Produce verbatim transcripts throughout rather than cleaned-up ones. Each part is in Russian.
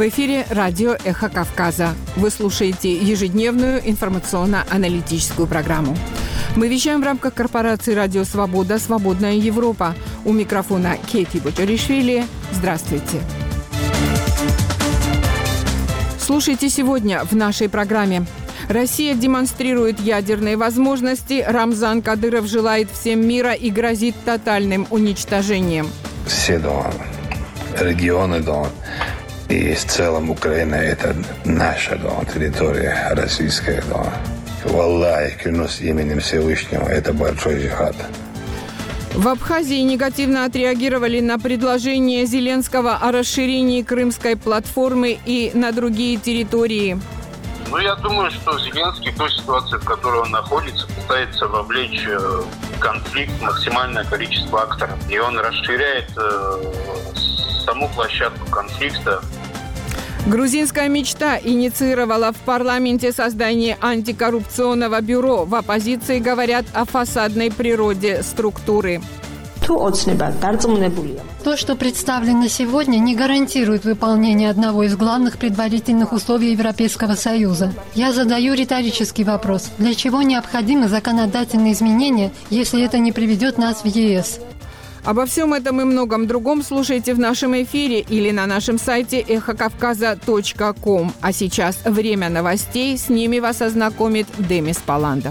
В эфире радио «Эхо Кавказа». Вы слушаете ежедневную информационно-аналитическую программу. Мы вещаем в рамках корпорации «Радио Свобода. Свободная Европа». У микрофона Кейти Бочаришвили. Здравствуйте. Слушайте сегодня в нашей программе. Россия демонстрирует ядерные возможности. Рамзан Кадыров желает всем мира и грозит тотальным уничтожением. Все дома, регионы дома. И в целом Украина – это наша дома, территория российская дома. Валлахи, клянусь именем Всевышнего, это большой джихад. В Абхазии негативно отреагировали на предложение Зеленского о расширении крымской платформы и на другие территории. Ну, я думаю, что Зеленский в той ситуации, в которой он находится, пытается вовлечь в конфликт максимальное количество акторов. И он расширяет э, саму площадку конфликта. Грузинская мечта инициировала в парламенте создание антикоррупционного бюро. В оппозиции говорят о фасадной природе структуры. То, что представлено сегодня, не гарантирует выполнение одного из главных предварительных условий Европейского Союза. Я задаю риторический вопрос. Для чего необходимы законодательные изменения, если это не приведет нас в ЕС? Обо всем этом и многом другом слушайте в нашем эфире или на нашем сайте эхо кавказа точка ком. А сейчас время новостей. С ними вас ознакомит Демис Паландов.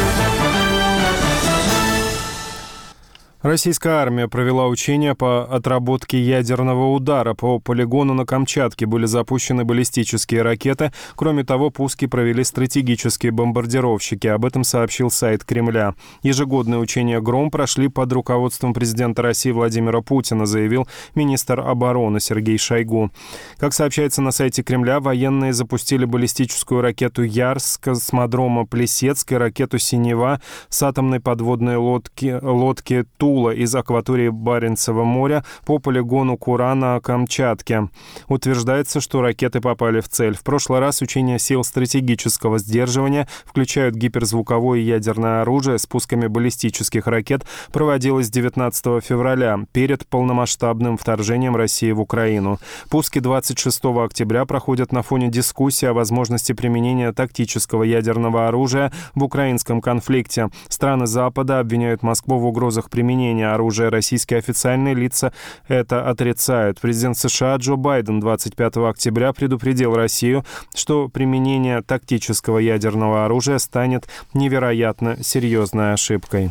Российская армия провела учения по отработке ядерного удара. По полигону на Камчатке были запущены баллистические ракеты. Кроме того, пуски провели стратегические бомбардировщики. Об этом сообщил сайт Кремля. Ежегодные учения «Гром» прошли под руководством президента России Владимира Путина, заявил министр обороны Сергей Шойгу. Как сообщается на сайте Кремля, военные запустили баллистическую ракету «Ярс» с космодрома Плесецк и ракету «Синева» с атомной подводной лодки, лодки «Ту» из акватории Баренцева моря по полигону Кура на Камчатке. Утверждается, что ракеты попали в цель. В прошлый раз учения сил стратегического сдерживания включают гиперзвуковое и ядерное оружие с пусками баллистических ракет проводилось девятнадцатого февраля перед полномасштабным вторжением России в Украину. Пуски двадцать шестого октября проходят на фоне дискуссии о возможности применения тактического ядерного оружия в украинском конфликте. Страны Запада обвиняют Москву в угрозах применения оружия. Российские официальные лица это отрицают. Президент США Джо Байден двадцать пятого октября предупредил Россию, что применение тактического ядерного оружия станет невероятно серьезной ошибкой.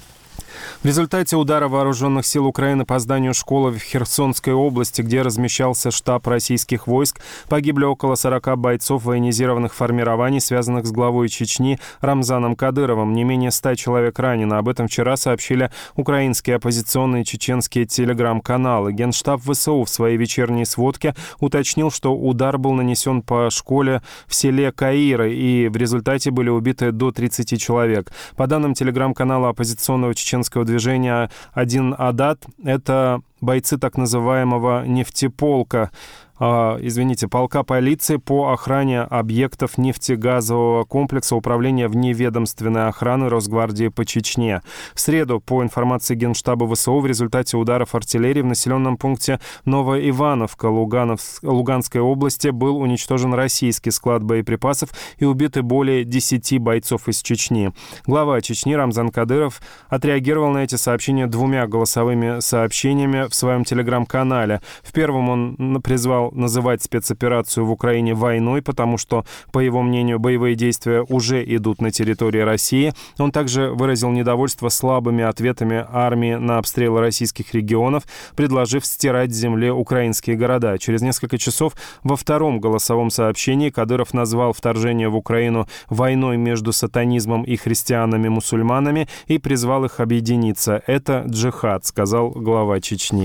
В результате удара вооруженных сил Украины по зданию школы в Херсонской области, где размещался штаб российских войск, погибли около сорока бойцов военизированных формирований, связанных с главой Чечни Рамзаном Кадыровым. Не менее ста человек ранено. Об этом вчера сообщили украинские оппозиционные чеченские телеграм-каналы. Генштаб ВСУ в своей вечерней сводке уточнил, что удар был нанесен по школе в селе Каиры, и в результате были убиты до тридцати человек. По данным телеграм-канала оппозиционного чеченского движения «Один Адат», это бойцы так называемого нефтеполка, э, извините, полка полиции по охране объектов нефтегазового комплекса Управления вневедомственной охраны Росгвардии по Чечне. В среду, по информации Генштаба ВСУ, в результате ударов артиллерии в населенном пункте Новоивановка Лугановск, Луганской области был уничтожен российский склад боеприпасов и убиты более десяти бойцов из Чечни. Глава Чечни Рамзан Кадыров отреагировал на эти сообщения двумя голосовыми сообщениями в своем телеграм-канале. В первом он призвал называть спецоперацию в Украине войной, потому что, по его мнению, боевые действия уже идут на территории России. Он также выразил недовольство слабыми ответами армии на обстрелы российских регионов, предложив стирать с земли украинские города. Через несколько часов во втором голосовом сообщении Кадыров назвал вторжение в Украину войной между сатанизмом и христианами-мусульманами и призвал их объединиться. «Это джихад», сказал глава Чечни.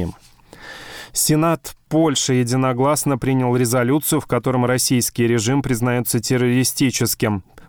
Сенат Польши единогласно принял резолюцию, в котором российский режим признается террористическим.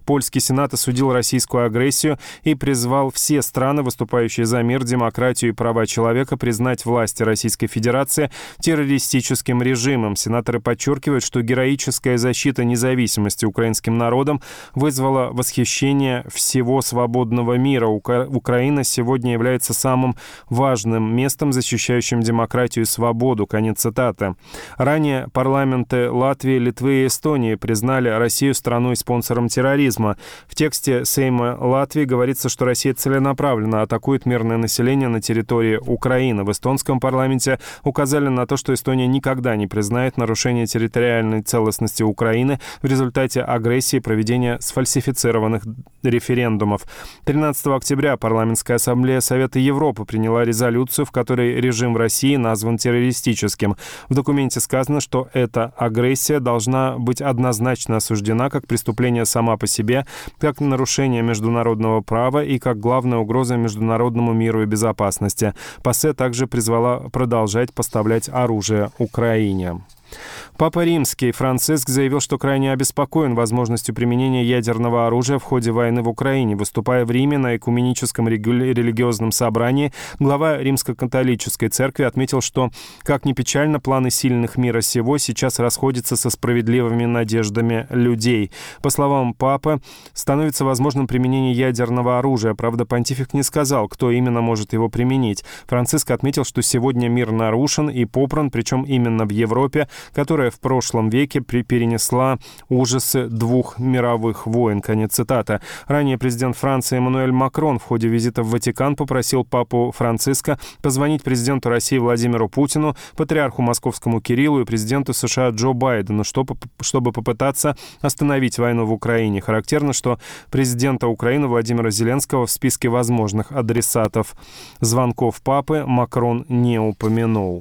Польский Сенат осудил российскую агрессию и призвал все страны, выступающие за мир, демократию и права человека, признать власти Российской Федерации террористическим режимом. Сенаторы подчеркивают, что героическая защита независимости украинским народом вызвала восхищение всего свободного мира. Ука- Украина сегодня является самым важным местом, защищающим демократию и свободу. Конец цитаты. Ранее парламенты Латвии, Литвы и Эстонии признали Россию страной спонсором терроризма. В тексте Сейма Латвии говорится, что Россия целенаправленно атакует мирное население на территории Украины. В эстонском парламенте указали на то, что Эстония никогда не признает нарушение территориальной целостности Украины в результате агрессии и проведения сфальсифицированных референдумов. тринадцатого октября Парламентская ассамблея Совета Европы приняла резолюцию, в которой режим в России назван террористическим. В документе сказано, что эта агрессия должна быть однозначно осуждена как преступление сама по себе, как нарушение международного права и как главная угроза международному миру и безопасности. ПАСЕ также призвала продолжать поставлять оружие Украине. Папа Римский Франциск заявил, что крайне обеспокоен возможностью применения ядерного оружия в ходе войны в Украине. Выступая в Риме на экуменическом религиозном собрании, глава Римско-католической церкви отметил, что, как ни печально, планы сильных мира сего сейчас расходятся со справедливыми надеждами людей. По словам папы, становится возможным применение ядерного оружия. Правда, понтифик не сказал, кто именно может его применить. Франциск отметил, что сегодня мир нарушен и попран, причем именно в Европе, которая в прошлом веке перенесла ужасы двух мировых войн. Конец цитаты. Ранее президент Франции Эммануэль Макрон в ходе визита в Ватикан попросил папу Франциска позвонить президенту России Владимиру Путину, патриарху московскому Кириллу и президенту США Джо Байдену, чтобы, чтобы попытаться остановить войну в Украине. Характерно, что президента Украины Владимира Зеленского в списке возможных адресатов звонков папы Макрон не упомянул.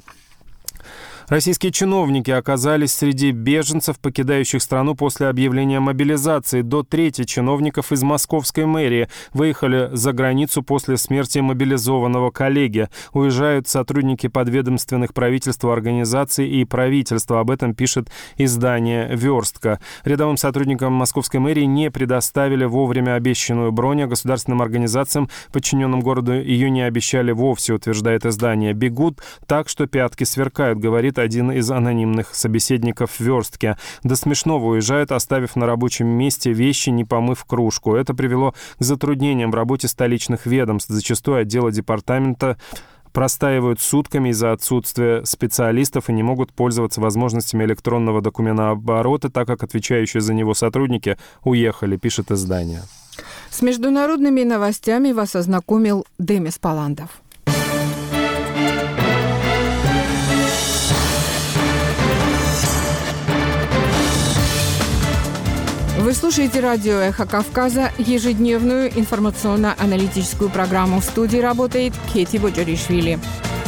Российские чиновники оказались среди беженцев, покидающих страну после объявления мобилизации. До трети чиновников из московской мэрии выехали за границу после смерти мобилизованного коллеги. Уезжают сотрудники подведомственных правительству организаций и правительства. Об этом пишет издание «Верстка». Рядовым сотрудникам московской мэрии не предоставили вовремя обещанную бронь, а государственным организациям, подчиненным городу, ее не обещали вовсе, утверждает издание. «Бегут так, что пятки сверкают», говорит один из анонимных собеседников «Верстки». До смешного уезжают, оставив на рабочем месте вещи, не помыв кружку. Это привело к затруднениям в работе столичных ведомств. Зачастую отделы департамента простаивают сутками из-за отсутствия специалистов и не могут пользоваться возможностями электронного документооборота, так как отвечающие за него сотрудники уехали, пишет издание. С международными новостями вас ознакомил Демис Паландов. Вы слушаете радио «Эхо Кавказа», ежедневную информационно-аналитическую программу. В студии работает Кети Боджаришвили.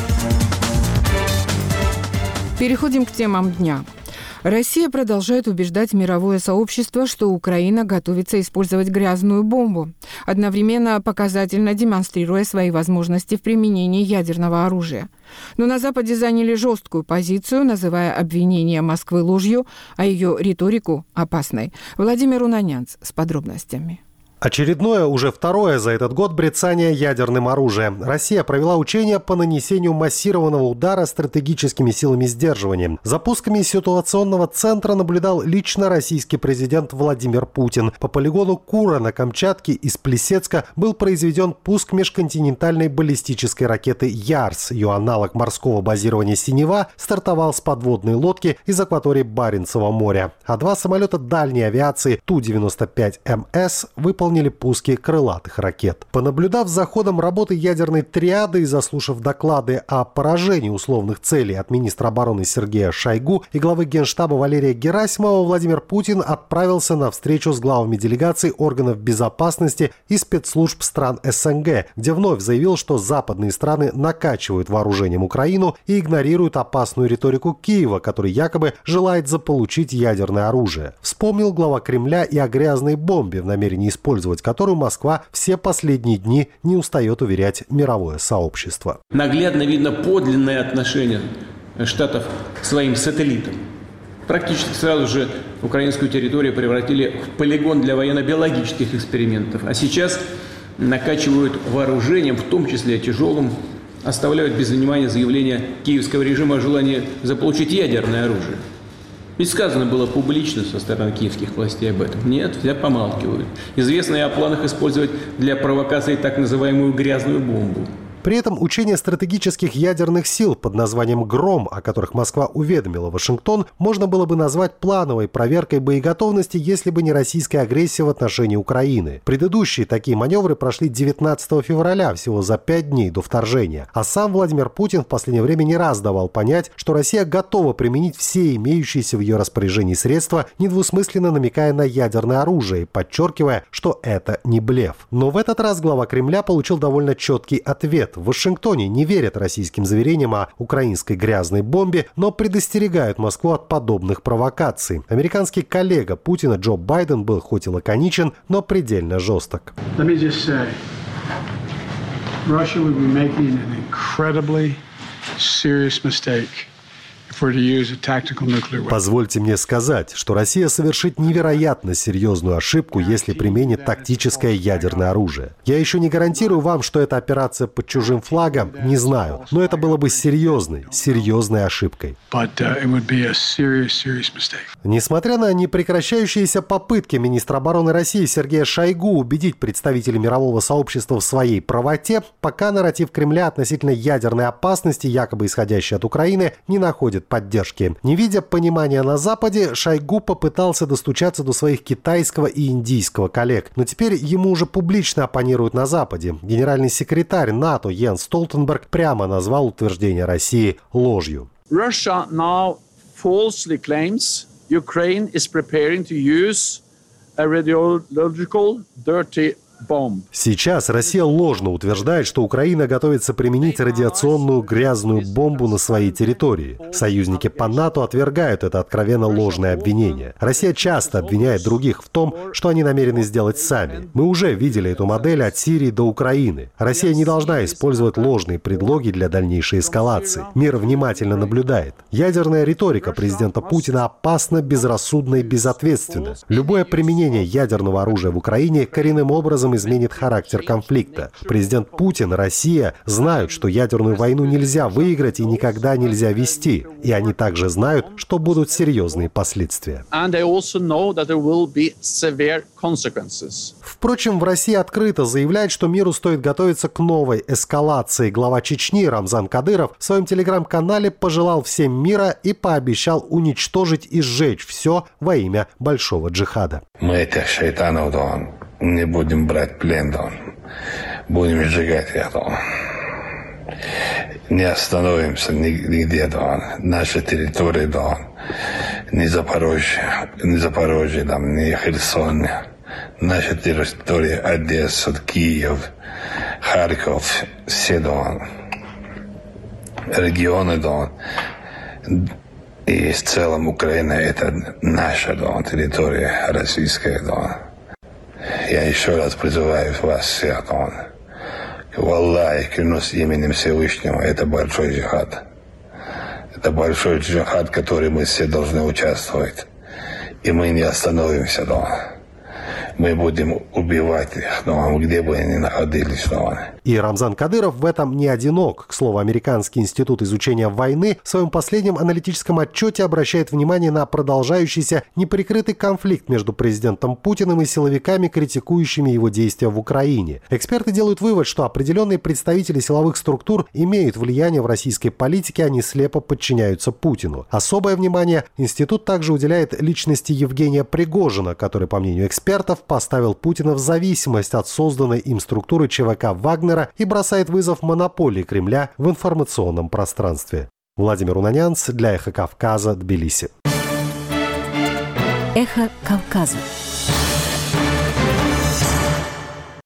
Переходим к темам дня. Россия продолжает убеждать мировое сообщество, что Украина готовится использовать грязную бомбу, одновременно показательно демонстрируя свои возможности в применении ядерного оружия. Но на Западе заняли жесткую позицию, называя обвинения Москвы ложью, а ее риторику опасной. Владимир Унанянц с подробностями. Очередное, уже второе за этот год брецание ядерным оружием. Россия провела учения по нанесению массированного удара стратегическими силами сдерживания. За пусками ситуационного центра наблюдал лично российский президент Владимир Путин. По полигону Кура на Камчатке из Плесецка был произведен пуск межконтинентальной баллистической ракеты «Ярс». Ее аналог морского базирования «Синева» стартовал с подводной лодки из акватории Баренцева моря. А два самолета дальней авиации Ту девяносто пять эм эс выполнили пуски крылатых ракет. Понаблюдав за ходом работы ядерной триады и заслушав доклады о поражении условных целей от министра обороны Сергея Шойгу и главы Генштаба Валерия Герасимова, Владимир Путин отправился на встречу с главами делегаций органов безопасности и спецслужб стран эс эн гэ, где вновь заявил, что западные страны накачивают вооружением Украину и игнорируют опасную риторику Киева, который якобы желает заполучить ядерное оружие. Вспомнил глава Кремля и о грязной бомбе, в намерении использовать которую Москва все последние дни не устает уверять мировое сообщество. Наглядно видно подлинное отношение Штатов к своим сателлитам. Практически сразу же украинскую территорию превратили в полигон для военно-биологических экспериментов. А сейчас накачивают вооружением, в том числе тяжелым, оставляют без внимания заявление киевского режима о желании заполучить ядерное оружие. Ведь сказано было публично со стороны киевских властей об этом. Нет, все помалкивают. Известно и о планах использовать для провокации так называемую грязную бомбу. При этом учения стратегических ядерных сил под названием «Гром», о которых Москва уведомила Вашингтон, можно было бы назвать плановой проверкой боеготовности, если бы не российская агрессия в отношении Украины. Предыдущие такие маневры прошли девятнадцатого февраля, всего за пять дней до вторжения. А сам Владимир Путин в последнее время не раз давал понять, что Россия готова применить все имеющиеся в ее распоряжении средства, недвусмысленно намекая на ядерное оружие, подчеркивая, что это не блеф. Но в этот раз глава Кремля получил довольно четкий ответ. В Вашингтоне не верят российским заверениям о украинской грязной бомбе, но предостерегают Москву от подобных провокаций. Американский коллега Путина Джо Байден был хоть и лаконичен, но предельно жесток. Russia would be making an incredibly serious mistake. Позвольте мне сказать, что Россия совершит невероятно серьезную ошибку, если применит тактическое ядерное оружие. Я еще не гарантирую вам, что эта операция под чужим флагом, не знаю, но это было бы серьезной, серьезной ошибкой. But, uh, it would be a serious, serious mistake. Несмотря на непрекращающиеся попытки министра обороны России Сергея Шойгу убедить представителей мирового сообщества в своей правоте, пока нарратив Кремля относительно ядерной опасности, якобы исходящей от Украины, не находит поддержки. Не видя понимания на Западе, Шойгу попытался достучаться до своих китайского и индийского коллег. Но теперь ему уже публично оппонируют на Западе. Генеральный секретарь НАТО Йенс Столтенберг прямо назвал утверждение России ложью. Russia now falsely claims Ukraine is preparing to use a radiological dirty bomb. Сейчас Россия ложно утверждает, что Украина готовится применить радиационную грязную бомбу на своей территории. Союзники по НАТО отвергают это откровенно ложное обвинение. Россия часто обвиняет других в том, что они намерены сделать сами. Мы уже видели эту модель от Сирии до Украины. Россия не должна использовать ложные предлоги для дальнейшей эскалации. Мир внимательно наблюдает. Ядерная риторика президента Путина опасна, безрассудна и безответственна. Любое применение ядерного оружия в Украине коренным образом изменит характер конфликта. Президент Путин, Россия знают, что ядерную войну нельзя выиграть и никогда нельзя вести. И они также знают, что будут серьезные последствия. Впрочем, в России открыто заявляет, что миру стоит готовиться к новой эскалации. Глава Чечни Рамзан Кадыров в своем телеграм-канале пожелал всем мира и пообещал уничтожить и сжечь все во имя большого джихада. Мы этих шайтанов не будем брать плен, будем сжигать это. Не остановимся нигде, наши территории, не Запорожье, не Запорожье, не Херсон, наши территории Одесса, Киев, Харьков, все регионы, и в целом Украина это наша территория российская. Я еще раз призываю вас всех, Валлахи, клянусь именем Всевышнего, это большой джихад. Это большой джихад, в который мы все должны участвовать. И мы не остановимся, да. Мы будем убивать их, но где бы они ни находились. Да. И Рамзан Кадыров в этом не одинок. К слову, Американский институт изучения войны в своем последнем аналитическом отчете обращает внимание на продолжающийся неприкрытый конфликт между президентом Путиным и силовиками, критикующими его действия в Украине. Эксперты делают вывод, что определенные представители силовых структур имеют влияние в российской политике, они слепо подчиняются Путину. Особое внимание институт также уделяет личности Евгения Пригожина, который, по мнению экспертов, поставил Путина в зависимость от созданной им структуры ЧВК Вагнера и бросает вызов монополии Кремля в информационном пространстве. Владимир Унанянц для «Эхо Кавказа», Тбилиси. «Эхо Кавказа».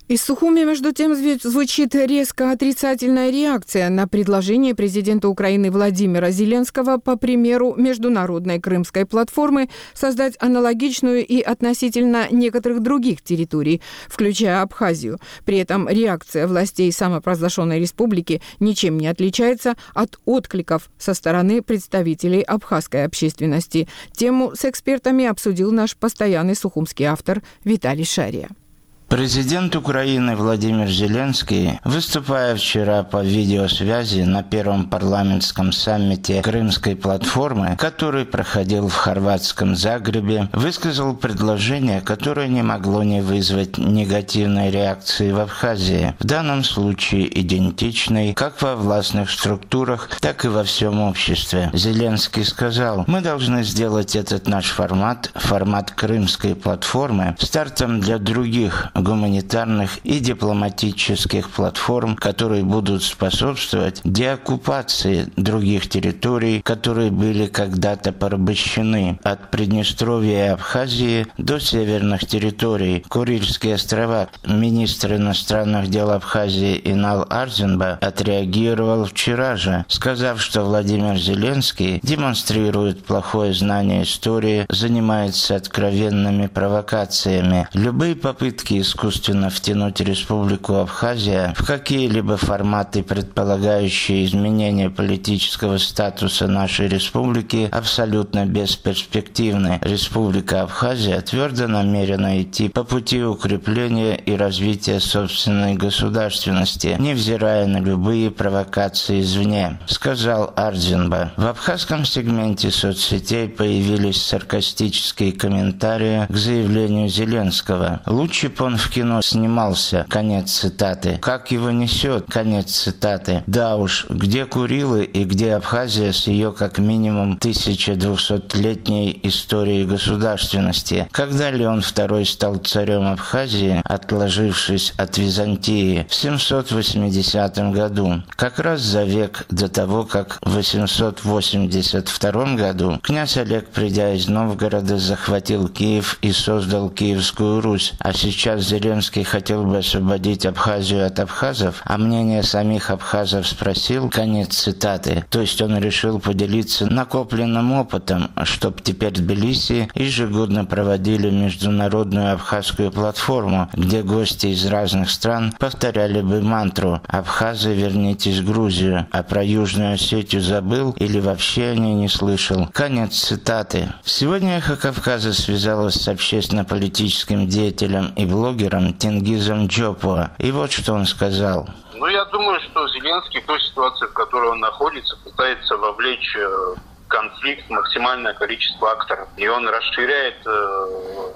Из Сухуми, между тем, звучит резко отрицательная реакция на предложение президента Украины Владимира Зеленского, по примеру Международной Крымской платформы, создать аналогичную и относительно некоторых других территорий, включая Абхазию. При этом реакция властей самопровозглашенной республики ничем не отличается от откликов со стороны представителей абхазской общественности. Тему с экспертами обсудил наш постоянный сухумский автор Виталий Шария. Президент Украины Владимир Зеленский, выступая вчера по видеосвязи на первом парламентском саммите Крымской платформы, который проходил в хорватском Загребе, высказал предложение, которое не могло не вызвать негативной реакции в Абхазии, в данном случае идентичной как во властных структурах, так и во всем обществе. Зеленский сказал: «Мы должны сделать этот наш формат, формат Крымской платформы, стартом для других гуманитарных и дипломатических платформ, которые будут способствовать деоккупации других территорий, которые были когда-то порабощены, от Приднестровья и Абхазии до северных территорий. Курильские острова». Министр иностранных дел Абхазии Инал Арзенба отреагировал вчера же, сказав, что Владимир Зеленский демонстрирует плохое знание истории, занимается откровенными провокациями. Любые попытки искусственно втянуть Республику Абхазия в какие-либо форматы, предполагающие изменение политического статуса нашей республики, абсолютно бесперспективны. Республика Абхазия твердо намерена идти по пути укрепления и развития собственной государственности, невзирая на любые провокации извне, сказал Арзенба. В абхазском сегменте соцсетей появились саркастические комментарии к заявлению Зеленского. Лучше бы он в кино снимался, конец цитаты. Как его несет, конец цитаты. Да уж, где Курилы и где Абхазия с ее как минимум тысяча двухсотлетней историей государственности? Когда Леон второй стал царем Абхазии, отложившись от Византии в семьсот восьмидесятом году? Как раз за век до того, как в восемьсот восемьдесят втором году князь Олег, придя из Новгорода, захватил Киев и создал Киевскую Русь, а сейчас Зеленский хотел бы освободить Абхазию от абхазов, а мнение самих абхазов спросил, конец цитаты. То есть он решил поделиться накопленным опытом, чтоб теперь в Тбилиси ежегодно проводили международную абхазскую платформу, где гости из разных стран повторяли бы мантру «Абхазы, вернитесь в Грузию», а про Южную Осетию забыл или вообще о ней не слышал. Конец цитаты. Сегодня «Эхо Кавказа» связалось с общественно-политическим деятелем и блогером Тенгизом Джопуа. И вот что он сказал. Ну, я думаю, что Зеленский в той ситуации, в которой он находится, пытается вовлечь конфликт максимальное количество акторов. И он расширяет э,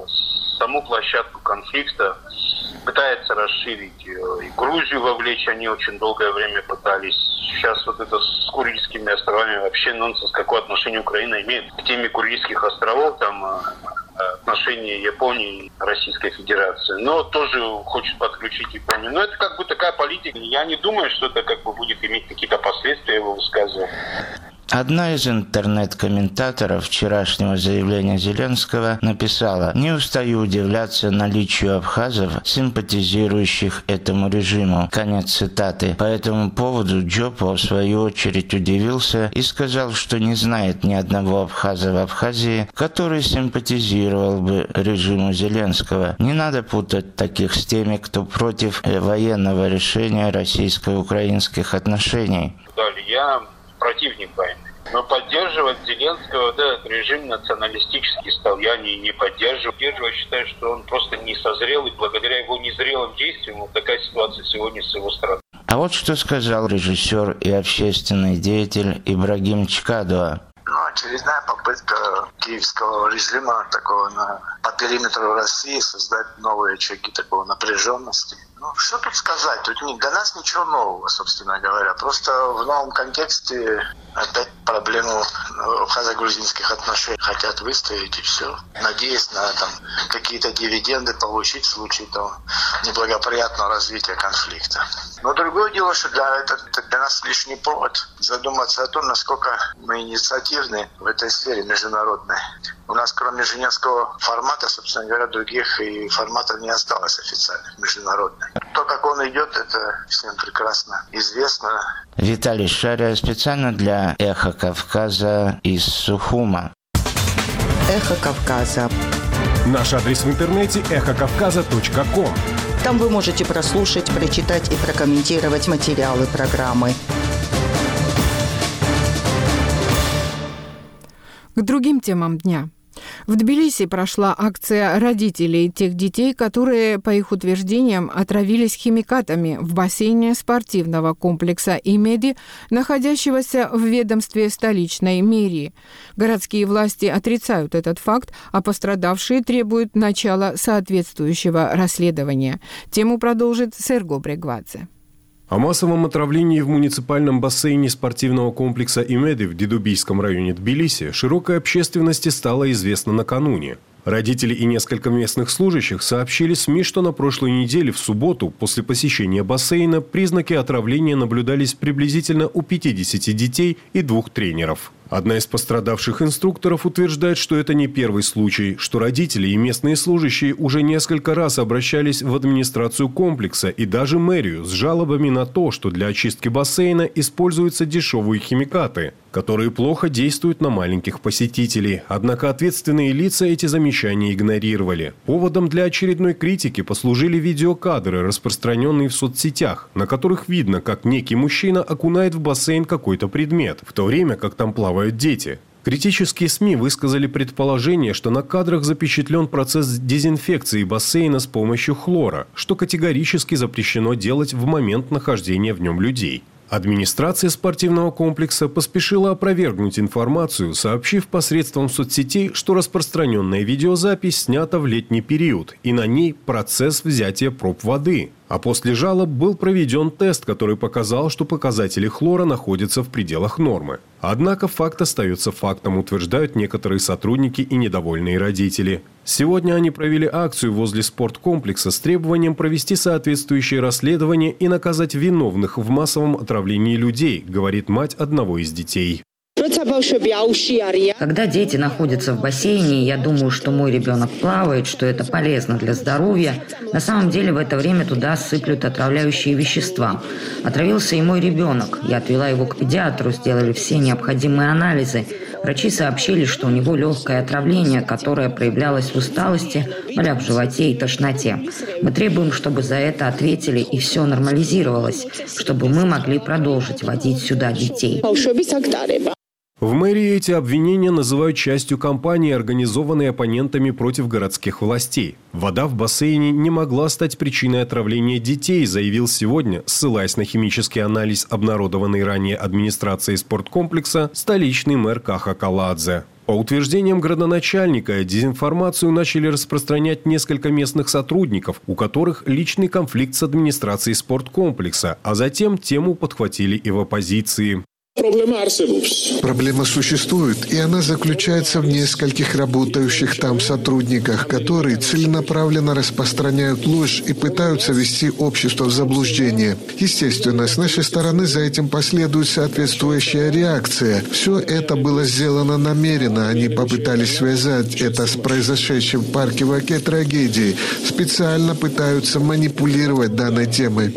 саму площадку конфликта, пытается расширить и Грузию вовлечь, они очень долгое время пытались. Сейчас вот это с Курильскими островами вообще нонсенс, какое отношение Украина имеет к теме Курильских островов, там отношения Японии и Российской Федерации. Но тоже хочет подключить Японию. Но это как бы такая политика. Я не думаю, что это как бы будет иметь какие-то последствия его высказывания. Одна из интернет-комментаторов вчерашнего заявления Зеленского написала: «Не устаю удивляться наличию абхазов, симпатизирующих этому режиму». Конец цитаты. По этому поводу Джопо в свою очередь удивился и сказал, что не знает ни одного абхаза в Абхазии, который симпатизировал бы режиму Зеленского. Не надо путать таких с теми, кто против военного решения российско-украинских отношений. Я противник войны. Но поддерживать Зеленского, да, этот режим националистический стал. Я не, не поддерживаю. Поддерживаю, считаю, что он просто не созрел, и благодаря его незрелым действиям вот такая ситуация сегодня с его стороны. А вот что сказал режиссер и общественный деятель Ибрагим Чкадуа. Ну, очередная попытка киевского режима такого на, по периметру России создать новые очаги такого напряженности. Ну, что тут сказать? Тут не, для нас ничего нового, собственно говоря. Просто в новом контексте опять проблему абхазо-грузинских отношений хотят выставить и все. Надеясь на там, какие-то дивиденды получить в случае там, неблагоприятного развития конфликта. Но другое дело, что для, это, это для нас лишний повод задуматься о том, насколько мы инициативны в этой сфере международной. У нас кроме женевского формата, собственно говоря, других и форматов не осталось официальных, международных. То, как он идет, это всем прекрасно известно. Виталий Шария специально для «Эхо Кавказа» из Сухума. «Эхо Кавказа». Наш адрес в интернете эхо кавказа точка ком. Там вы можете прослушать, прочитать и прокомментировать материалы программы. К другим темам дня. В Тбилиси прошла акция родителей тех детей, которые, по их утверждениям, отравились химикатами в бассейне спортивного комплекса «Имеди», находящегося в ведомстве столичной мэрии. Городские власти отрицают этот факт, а пострадавшие требуют начала соответствующего расследования. Тему продолжит Серго Брегвадзе. О массовом отравлении в муниципальном бассейне спортивного комплекса «Имеди» в Дедубийском районе Тбилиси широкой общественности стало известно накануне. Родители и несколько местных служащих сообщили СМИ, что на прошлой неделе в субботу после посещения бассейна признаки отравления наблюдались приблизительно у пятидесяти детей и двух тренеров. Одна из пострадавших инструкторов утверждает, что это не первый случай, что родители и местные служащие уже несколько раз обращались в администрацию комплекса и даже мэрию с жалобами на то, что для очистки бассейна используются дешевые химикаты, которые плохо действуют на маленьких посетителей. Однако ответственные лица эти замечания игнорировали. Поводом для очередной критики послужили видеокадры, распространенные в соцсетях, на которых видно, как некий мужчина окунает в бассейн какой-то предмет, в то время как там плавают дети. Критические СМИ высказали предположение, что на кадрах запечатлен процесс дезинфекции бассейна с помощью хлора, что категорически запрещено делать в момент нахождения в нем людей. Администрация спортивного комплекса поспешила опровергнуть информацию, сообщив посредством соцсетей, что распространенная видеозапись снята в летний период, и на ней процесс взятия проб воды. А после жалоб был проведен тест, который показал, что показатели хлора находятся в пределах нормы. Однако факт остается фактом, утверждают некоторые сотрудники и недовольные родители. Сегодня они провели акцию возле спорткомплекса с требованием провести соответствующее расследование и наказать виновных в массовом отравлении людей, говорит мать одного из детей. Когда дети находятся в бассейне, я думаю, что мой ребенок плавает, что это полезно для здоровья. На самом деле в это время туда сыплют отравляющие вещества. Отравился и мой ребенок. Я отвела его к педиатру, сделали все необходимые анализы. Врачи сообщили, что у него легкое отравление, которое проявлялось в усталости, болях в животе и тошноте. Мы требуем, чтобы за это ответили и все нормализировалось, чтобы мы могли продолжить водить сюда детей. В мэрии эти обвинения называют частью кампании, организованной оппонентами против городских властей. Вода в бассейне не могла стать причиной отравления детей, заявил сегодня, ссылаясь на химический анализ, обнародованный ранее администрацией спорткомплекса, столичный мэр Каха Каладзе. По утверждениям градоначальника, дезинформацию начали распространять несколько местных сотрудников, у которых личный конфликт с администрацией спорткомплекса, а затем тему подхватили и в оппозиции. Проблема существует, и она заключается в нескольких работающих там сотрудниках, которые целенаправленно распространяют ложь и пытаются ввести общество в заблуждение. Естественно, с нашей стороны за этим последует соответствующая реакция. Все это было сделано намеренно. Они попытались связать это с произошедшим в парке Ваке трагедией. Специально пытаются манипулировать данной темой.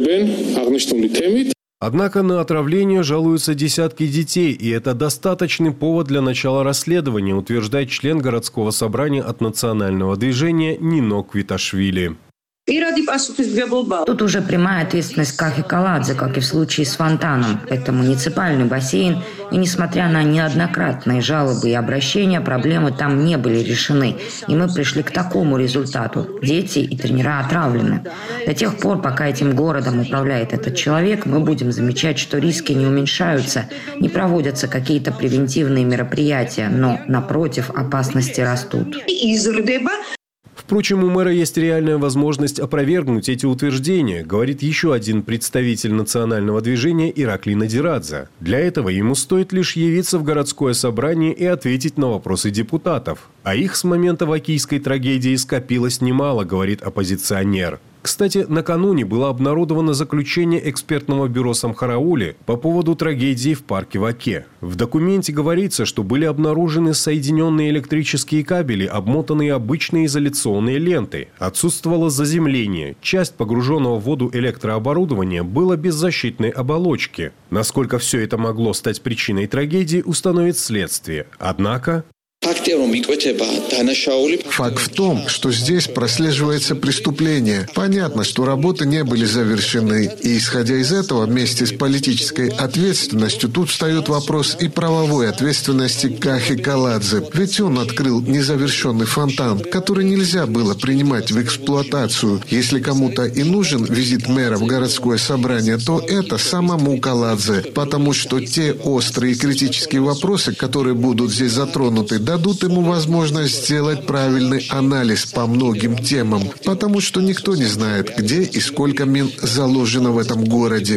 Однако на отравление жалуются десятки детей, и это достаточный повод для начала расследования, утверждает член городского собрания от национального движения Нино Квиташвили. Тут уже прямая ответственность Кахи Каладзе, как и в случае с фонтаном. Это муниципальный бассейн, и несмотря на неоднократные жалобы и обращения, проблемы там не были решены. И мы пришли к такому результату. Дети и тренера отравлены. До тех пор, пока этим городом управляет этот человек, мы будем замечать, что риски не уменьшаются, не проводятся какие-то превентивные мероприятия, но, напротив, опасности растут. Впрочем, у мэра есть реальная возможность опровергнуть эти утверждения, говорит еще один представитель национального движения Ираклий Надирадзе. Для этого ему стоит лишь явиться в городское собрание и ответить на вопросы депутатов. А их с момента вакийской трагедии скопилось немало, говорит оппозиционер. Кстати, накануне было обнародовано заключение экспертного бюро Самхараули по поводу трагедии в парке в Оке. В документе говорится, что были обнаружены соединенные электрические кабели, обмотанные обычной изоляционной лентой. Отсутствовало заземление. Часть погруженного в воду электрооборудования было без защитной оболочки. Насколько все это могло стать причиной трагедии, установит следствие. Однако... Факт в том, что здесь прослеживается преступление. Понятно, что работы не были завершены. И, исходя из этого, вместе с политической ответственностью, тут встает вопрос и правовой ответственности Кахи Каладзе. Ведь он открыл незавершенный фонтан, который нельзя было принимать в эксплуатацию. Если кому-то и нужен визит мэра в городское собрание, то это самому Каладзе. Потому что те острые и критические вопросы, которые будут здесь затронуты, дадут ему возможность сделать правильный анализ по многим темам, потому что никто не знает, где и сколько мин заложено в этом городе.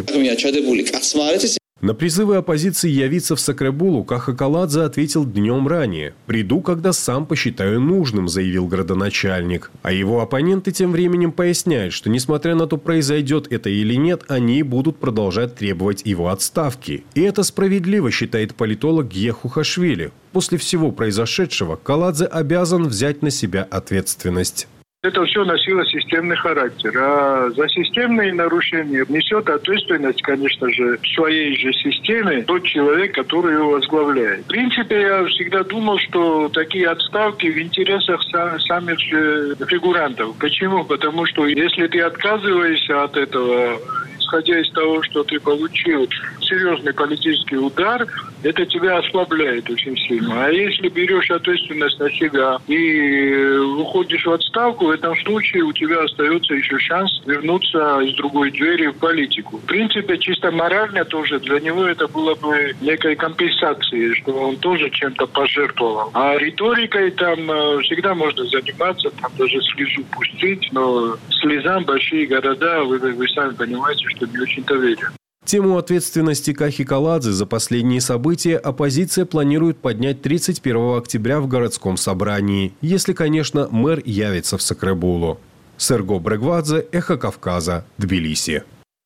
На призывы оппозиции явиться в Сакребулу Каха Каладзе ответил днем ранее. «Приду, когда сам посчитаю нужным», – заявил градоначальник. А его оппоненты тем временем поясняют, что несмотря на то, произойдет это или нет, они будут продолжать требовать его отставки. И это справедливо, считает политолог Гьеху Хашвили. После всего произошедшего Каладзе обязан взять на себя ответственность. Это все носило системный характер. А за системные нарушения несет ответственность, конечно же, в своей же системе тот человек, который его возглавляет. В принципе, я всегда думал, что такие отставки в интересах самих же фигурантов. Почему? Потому что если ты отказываешься от этого, исходя из того, что ты получил серьезный политический удар, это тебя ослабляет очень сильно. А если берешь ответственность на себя и уходишь в отставку, в этом случае у тебя остается еще шанс вернуться из другой двери в политику. В принципе, чисто морально тоже для него это было бы некой компенсацией, что он тоже чем-то пожертвовал. А риторикой там всегда можно заниматься, там даже слезу пустить, но слезам большие города, вы, вы сами понимаете, что не очень-то верят. Тему ответственности Кахи Каладзе за последние события оппозиция планирует поднять тридцать первого октября в городском собрании, если, конечно, мэр явится в Сакребулу. Серго Брегвадзе, Эхо Кавказа, Тбилиси.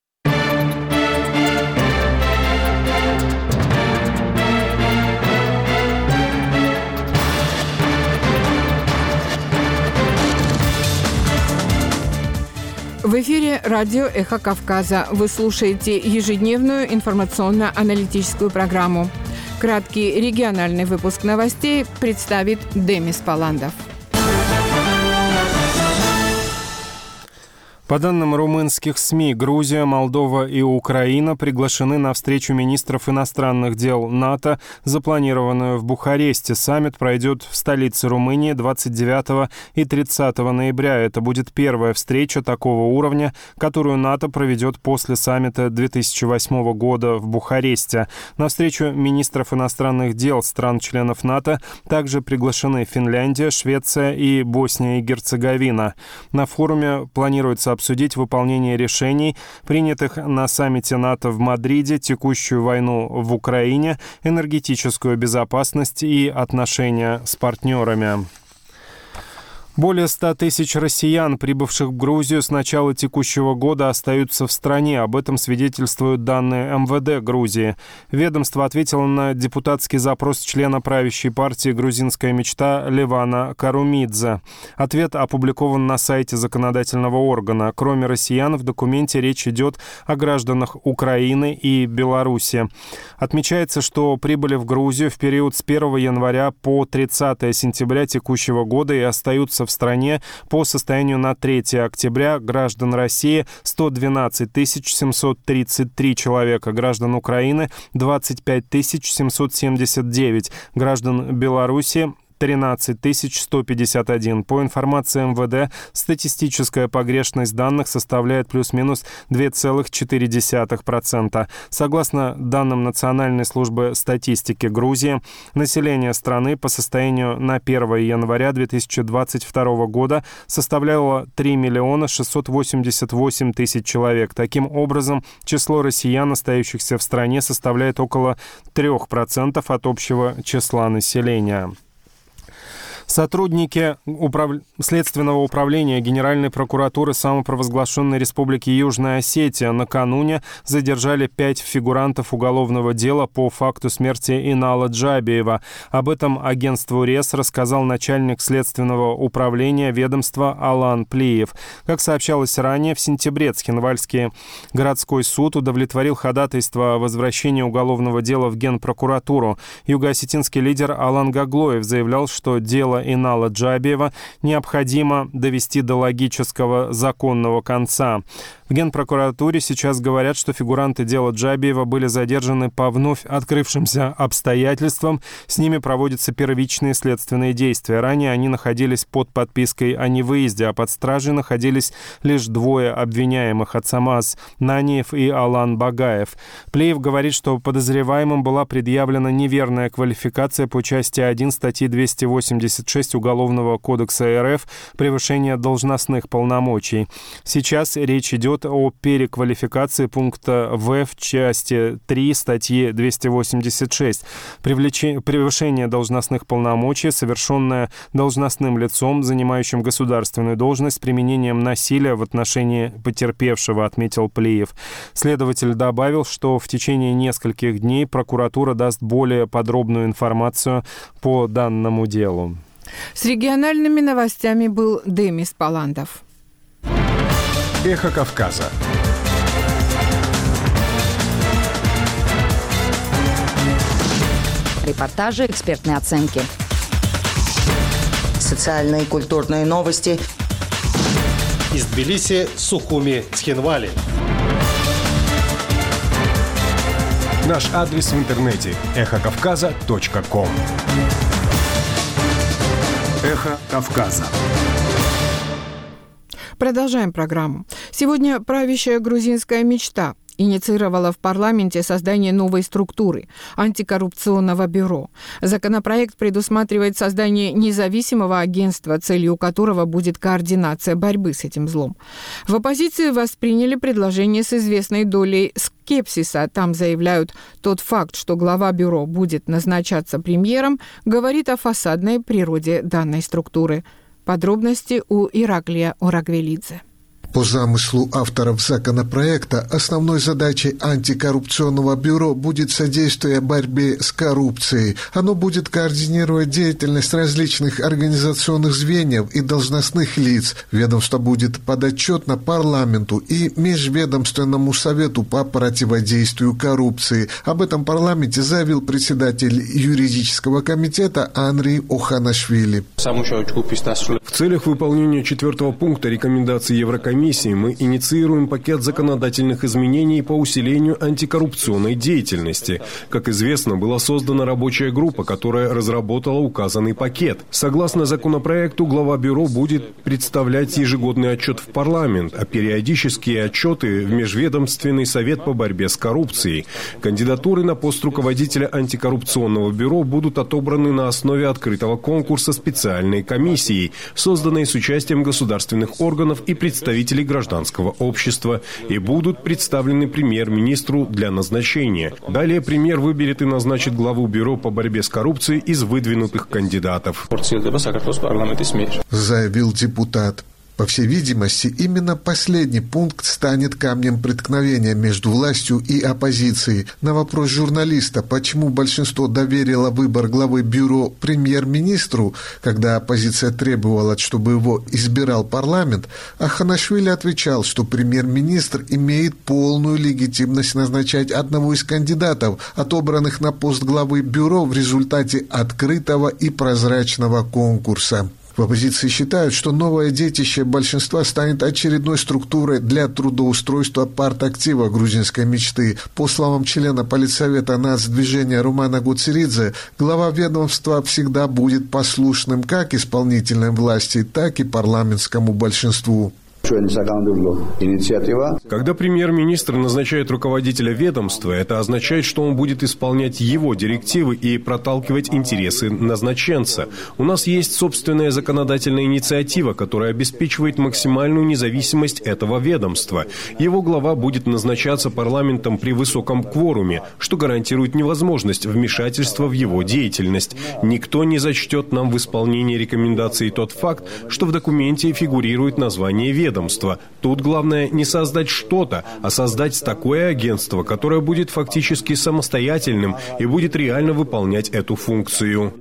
В эфире радио «Эхо Кавказа». Вы слушаете ежедневную информационно-аналитическую программу. Краткий региональный выпуск новостей представит Демис Паландов. По данным румынских СМИ, Грузия, Молдова и Украина приглашены на встречу министров иностранных дел НАТО, запланированную в Бухаресте. Саммит пройдет в столице Румынии двадцать девятого и тридцатого ноября. Это будет первая встреча такого уровня, которую НАТО проведет после саммита две тысячи восьмого года в Бухаресте. На встречу министров иностранных дел стран-членов НАТО также приглашены Финляндия, Швеция и Босния и Герцеговина. На форуме планируется обсудить выполнение решений, принятых на саммите НАТО в Мадриде, текущую войну в Украине, энергетическую безопасность и отношения с партнерами. Более ста тысяч россиян, прибывших в Грузию с начала текущего года, остаются в стране. Об этом свидетельствуют данные эм вэ дэ Грузии. Ведомство ответило на депутатский запрос члена правящей партии «Грузинская мечта» Левана Карумидзе. Ответ опубликован на сайте законодательного органа. Кроме россиян, в документе речь идет о гражданах Украины и Беларуси. Отмечается, что прибыли в Грузию в период с первого января по тридцатого сентября текущего года и остаются в стране по состоянию на третье октября граждан России сто двенадцать тысяч семьсот тридцать три человека, граждан Украины двадцать пять тысяч семьсот семьдесят девять, граждан Беларуси тринадцать тысяч сто пятьдесят один. По информации эм вэ дэ, статистическая погрешность данных составляет плюс-минус два целых четыре десятых процента. Согласно данным Национальной службы статистики Грузии, население страны по состоянию на первое января две тысячи двадцать второго года составляло три миллиона шестьсот восемьдесят восемь тысяч человек. Таким образом, число россиян, остающихся в стране, составляет около трех процентов от общего числа населения. Сотрудники управ... Следственного управления Генеральной прокуратуры самопровозглашенной Республики Южная Осетия накануне задержали пять фигурантов уголовного дела по факту смерти Инала Джабиева. Об этом агентству РЕС рассказал начальник Следственного управления ведомства Алан Плиев. Как сообщалось ранее, в сентябре Цхинвальский городской суд удовлетворил ходатайство о возвращении уголовного дела в Генпрокуратуру. Юго-осетинский лидер Алан Гаглоев заявлял, что дело Инала Джабиева необходимо довести до логического законного конца. В Генпрокуратуре сейчас говорят, что фигуранты дела Джабиева были задержаны по вновь открывшимся обстоятельствам. С ними проводятся первичные следственные действия. Ранее они находились под подпиской о невыезде, а под стражей находились лишь двое обвиняемых: Ацамаз Наниев и Алан Багаев. Плеев говорит, что подозреваемым была предъявлена неверная квалификация по части один статьи двести восемьдесят шесть Уголовного кодекса РФ «Превышение должностных полномочий». Сейчас речь идет о переквалификации пункта В в части три статьи двести восемьдесят шесть. Превышение должностных полномочий, совершенное должностным лицом, занимающим государственную должность, с применением насилия в отношении потерпевшего, отметил Плиев. Следователь добавил, что в течение нескольких дней прокуратура даст более подробную информацию по данному делу. С региональными новостями был Демис Паландов. Эхо Кавказа. Репортажи, экспертные оценки. Социальные и культурные новости. Из Тбилиси, Сухуми, Цхинвали. Наш адрес в интернете – эхо кавказа точка ком. Эхо Кавказа. Продолжаем программу. Сегодня правящая грузинская мечта инициировала в парламенте создание новой структуры – антикоррупционного бюро. Законопроект предусматривает создание независимого агентства, целью которого будет координация борьбы с этим злом. В оппозиции восприняли предложение с известной долей скепсиса. Там заявляют, тот факт, что глава бюро будет назначаться премьером, говорит о фасадной природе данной структуры. Подробности у Ираклия Орагвелидзе. По замыслу авторов законопроекта, основной задачей антикоррупционного бюро будет содействие борьбе с коррупцией. Оно будет координировать деятельность различных организационных звеньев и должностных лиц. Ведомство будет подотчетно парламенту и Межведомственному совету по противодействию коррупции. Об этом в парламенте заявил председатель юридического комитета Анри Оханашвили. В целях выполнения четвертого пункта рекомендаций Еврокомиссии мы инициируем пакет законодательных изменений по усилению антикоррупционной деятельности. Как известно, была создана рабочая группа, которая разработала указанный пакет. Согласно законопроекту, глава бюро будет представлять ежегодный отчет в парламент, а периодические отчеты в Межведомственный совет по борьбе с коррупцией. Кандидатуры на пост руководителя антикоррупционного бюро будут отобраны на основе открытого конкурса специальной комиссией, созданной с участием государственных органов и представителей гражданского общества, и будут представлены премьер-министру для назначения. Далее премьер выберет и назначит главу бюро по борьбе с коррупцией из выдвинутых кандидатов. Заявил депутат. По всей видимости, именно последний пункт станет камнем преткновения между властью и оппозицией. На вопрос журналиста, почему большинство доверило выбор главы бюро премьер-министру, когда оппозиция требовала, чтобы его избирал парламент, Аханашвили отвечал, что премьер-министр имеет полную легитимность назначать одного из кандидатов, отобранных на пост главы бюро в результате открытого и прозрачного конкурса. В оппозиции считают, что новое детище большинства станет очередной структурой для трудоустройства партактива грузинской мечты. По словам члена политсовета нацдвижения Румана Гуцеридзе, глава ведомства всегда будет послушным как исполнительной власти, так и парламентскому большинству. Когда премьер-министр назначает руководителя ведомства, это означает, что он будет исполнять его директивы и проталкивать интересы назначенца. У нас есть собственная законодательная инициатива, которая обеспечивает максимальную независимость этого ведомства. Его глава будет назначаться парламентом при высоком кворуме, что гарантирует невозможность вмешательства в его деятельность. Никто не зачтет нам в исполнении рекомендаций тот факт, что в документе фигурирует название ведомства. Тут главное не создать что-то, а создать такое агентство, которое будет фактически самостоятельным и будет реально выполнять эту функцию.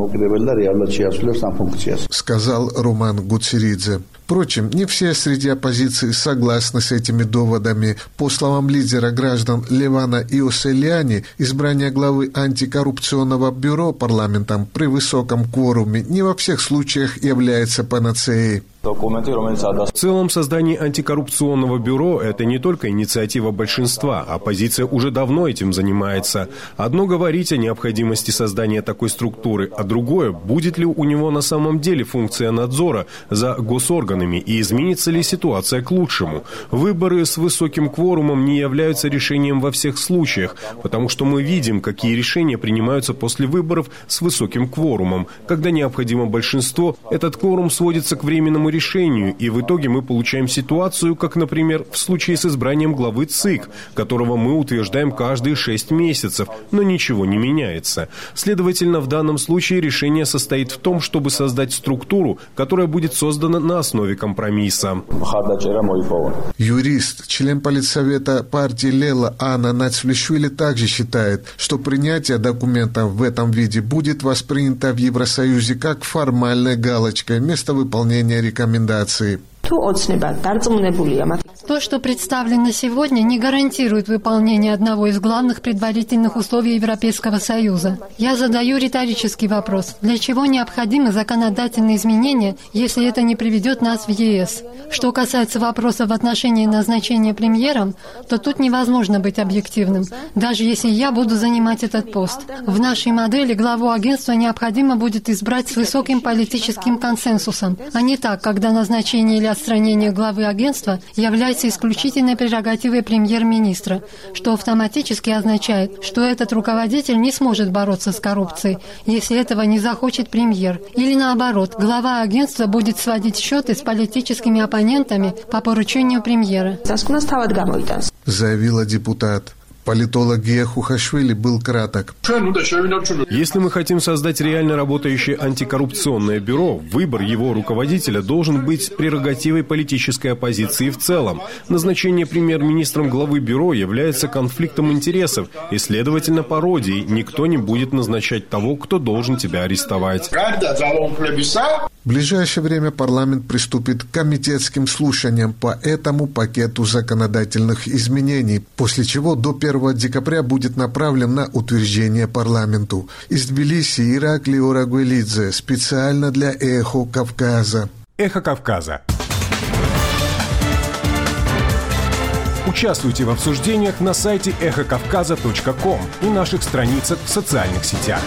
Сказал Роман Гуцеридзе. Впрочем, не все среди оппозиции согласны с этими доводами. По словам лидера граждан Левана Иоселяни, избрание главы антикоррупционного бюро парламентом при высоком кворуме не во всех случаях является панацеей. В целом, создание антикоррупционного бюро – это не только инициатива большинства, оппозиция уже давно этим занимается. Одно говорить о необходимости создания такой структуры, а другое – будет ли у него на самом деле функция надзора за госорганами и изменится ли ситуация к лучшему. Выборы с высоким кворумом не являются решением во всех случаях, потому что мы видим, какие решения принимаются после выборов с высоким кворумом. Когда необходимо большинство, этот кворум сводится к временному решению, и в итоге мы получаем ситуацию, как, например, в случае с избранием главы ЦИК, которого мы утверждаем каждые шесть месяцев, но ничего не меняется. Следовательно, в данном случае решение состоит в том, чтобы создать структуру, которая будет создана на основе компромисса. Юрист, член политсовета партии Лела Анна Нацвлишвили также считает, что принятие документа в этом виде будет воспринято в Евросоюзе как формальная галочка вместо выполнения рекомендаций. Рекомендации. То, что представлено сегодня, не гарантирует выполнение одного из главных предварительных условий Европейского Союза. Я задаю риторический вопрос. Для чего необходимы законодательные изменения, если это не приведет нас в ЕС? Что касается вопроса в отношении назначения премьером, то тут невозможно быть объективным, даже если я буду занимать этот пост. В нашей модели главу агентства необходимо будет избрать с высоким политическим консенсусом, а не так, когда назначение или отстранение главы агентства является исключительной прерогативой премьер-министра, что автоматически означает, что этот руководитель не сможет бороться с коррупцией, если этого не захочет премьер. Или наоборот, глава агентства будет сводить счеты с политическими оппонентами по поручению премьера. Заявила депутат. Политолог Гия Хухашвили был краток. Если мы хотим создать реально работающее антикоррупционное бюро, выбор его руководителя должен быть прерогативой политической оппозиции в целом. Назначение премьер-министром главы бюро является конфликтом интересов, и, следовательно, пародией. Никто не будет назначать того, кто должен тебя арестовать. В ближайшее время парламент приступит к комитетским слушаниям по этому пакету законодательных изменений, после чего до первого декабря будет направлен на утверждение парламенту. Из Тбилиси Ираклий Орагвелидзе специально для «Эхо Кавказа». «Эхо Кавказа». Участвуйте в обсуждениях на сайте эхо кавказа точка ком и наших страницах в социальных сетях.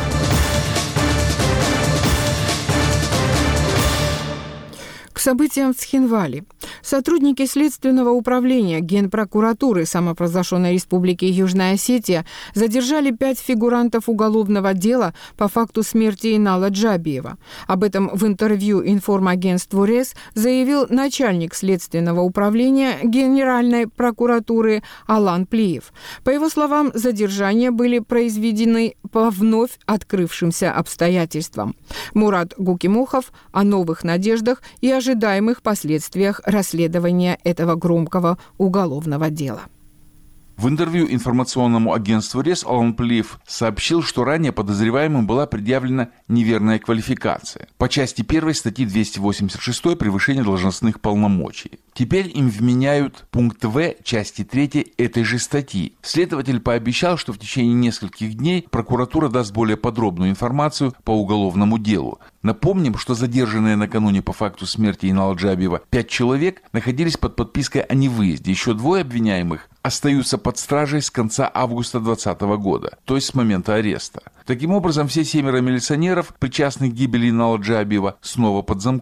К событиям в Цхинвале. Сотрудники Следственного управления Генпрокуратуры самопровозглашенной Республики Южная Осетия задержали пять фигурантов уголовного дела по факту смерти Инала Джабиева. Об этом в интервью информагентству РЕС заявил начальник Следственного управления Генеральной прокуратуры Алан Плиев. По его словам, задержания были произведены по вновь открывшимся обстоятельствам. Мурат Гукимухов о новых надеждах и ожидаемых последствиях расследования этого громкого уголовного дела. В интервью информационному агентству РЕС Алан Плиев сообщил, что ранее подозреваемым была предъявлена неверная квалификация по части первой статьи двести восемьдесят шесть «Превышение должностных полномочий». Теперь им вменяют пункт В части третьей этой же статьи. Следователь пообещал, что в течение нескольких дней прокуратура даст более подробную информацию по уголовному делу. Напомним, что задержанные накануне по факту смерти Инала Джабиева пять человек находились под подпиской о невыезде. Еще двое обвиняемых остаются под стражей с конца августа двадцатого года, то есть с момента ареста. Таким образом, все семеро милиционеров, причастных к гибели Инала Джабиева, снова под замком.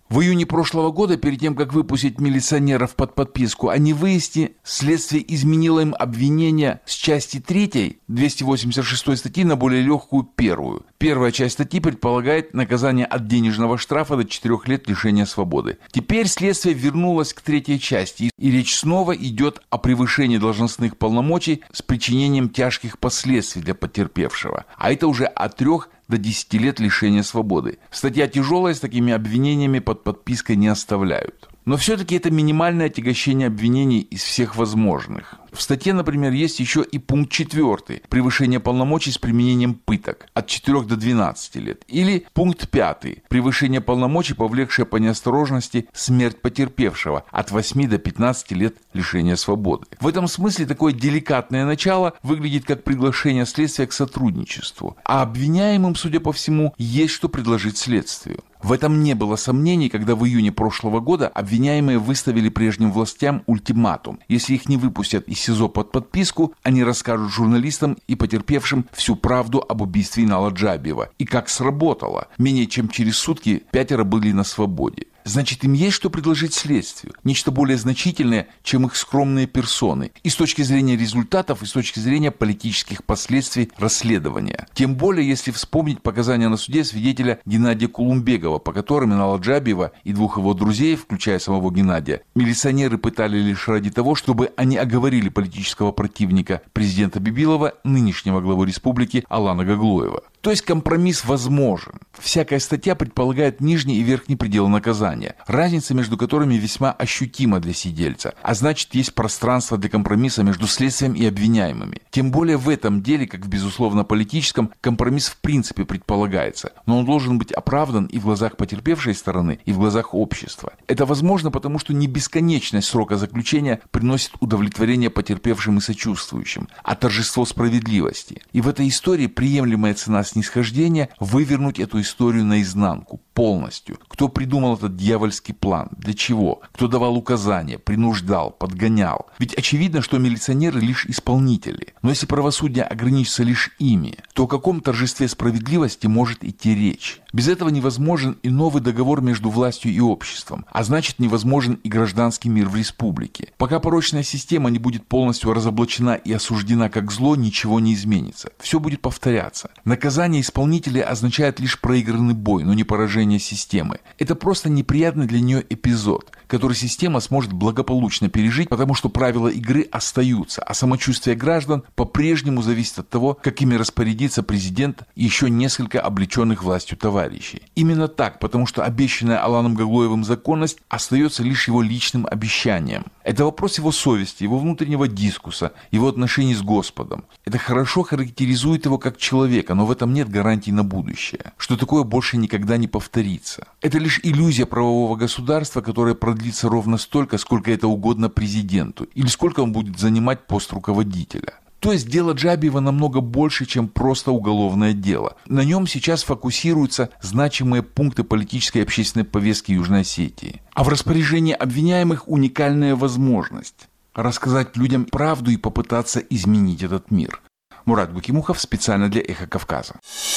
В июне прошлого года, перед тем, как выпустить милиционеров под подписку, они выяснили, следствие изменило им обвинение с части третьей двести восемьдесят шестой статьи на более легкую первую. Первая часть статьи предполагает наказание от денежного штрафа до четырех лет лишения свободы. Теперь следствие вернулось к третьей части, и речь снова идет о превышении должностных полномочий с причинением тяжких последствий для потерпевшего. А это уже от трех до десяти лет лишения свободы. Статья тяжелая, с такими обвинениями под подпиской не оставляют. Но все-таки это минимальное отягощение обвинений из всех возможных. В статье, например, есть еще и пункт четвертый – превышение полномочий с применением пыток от четырёх до двенадцати лет. Или пункт пятый – превышение полномочий, повлекшее по неосторожности смерть потерпевшего от восьми до пятнадцати лет лишения свободы. В этом смысле такое деликатное начало выглядит как приглашение следствия к сотрудничеству. А обвиняемым, судя по всему, есть что предложить следствию. В этом не было сомнений, когда в июне прошлого года обвиняемые выставили прежним властям ультиматум. Если их не выпустят из СИЗО под подписку, они расскажут журналистам и потерпевшим всю правду об убийстве Инала Джабиева. И как сработало. Менее чем через сутки пятеро были на свободе. Значит, им есть что предложить следствию. Нечто более значительное, чем их скромные персоны. И с точки зрения результатов, и с точки зрения политических последствий расследования. Тем более, если вспомнить показания на суде свидетеля Геннадия Кулумбегова, по которым Инала Джабиева и двух его друзей, включая самого Геннадия, милиционеры пытали лишь ради того, чтобы они оговорили политического противника президента Бибилова, нынешнего главу республики Алана Гаглоева. То есть компромисс возможен. Всякая статья предполагает нижний и верхний предел наказания, разница между которыми весьма ощутима для сидельца, а значит, есть пространство для компромисса между следствием и обвиняемыми. Тем более в этом деле, как в безусловно политическом, компромисс в принципе предполагается, но он должен быть оправдан и в глазах потерпевшей стороны, и в глазах общества. Это возможно потому, что не бесконечность срока заключения приносит удовлетворение потерпевшим и сочувствующим, а торжество справедливости. И в этой истории приемлемая цена снисхождения – вывернуть эту историю наизнанку, полностью. Кто придумал этот дьявольский план? Для чего? Кто давал указания, принуждал, подгонял? Ведь очевидно, что милиционеры лишь исполнители. Но если правосудие ограничится лишь ими, то о каком торжестве справедливости может идти речь? Без этого невозможен и новый договор между властью и обществом, а значит невозможен и гражданский мир в республике. Пока порочная система не будет полностью разоблачена и осуждена как зло, ничего не изменится. Все будет повторяться. Наказание исполнителей означает лишь проигранный бой, но не поражение системы. Это просто неприятный для нее эпизод, который система сможет благополучно пережить, потому что правила игры остаются, а самочувствие граждан по-прежнему зависит от того, как ими распорядится президент и еще несколько облеченных властью товарищей. Именно так, потому что обещанная Аланом Гаглоевым законность остается лишь его личным обещанием. Это вопрос его совести, его внутреннего дискурса, его отношений с Господом. Это хорошо характеризует его как человека, но в этом нет гарантий на будущее, что такое больше никогда не повторится. Это лишь иллюзия правового государства, которая продлится ровно столько, сколько это угодно президенту, или сколько он будет занимать пост руководителя. То есть дело Джабиева намного больше, чем просто уголовное дело. На нем сейчас фокусируются значимые пункты политической и общественной повестки Южной Осетии. А в распоряжении обвиняемых уникальная возможность рассказать людям правду и попытаться изменить этот мир. Мурат Букимухов специально для «Эхо Кавказа».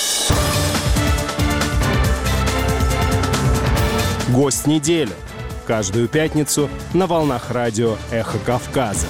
Гость недели. Каждую пятницу на волнах радио «Эхо Кавказа».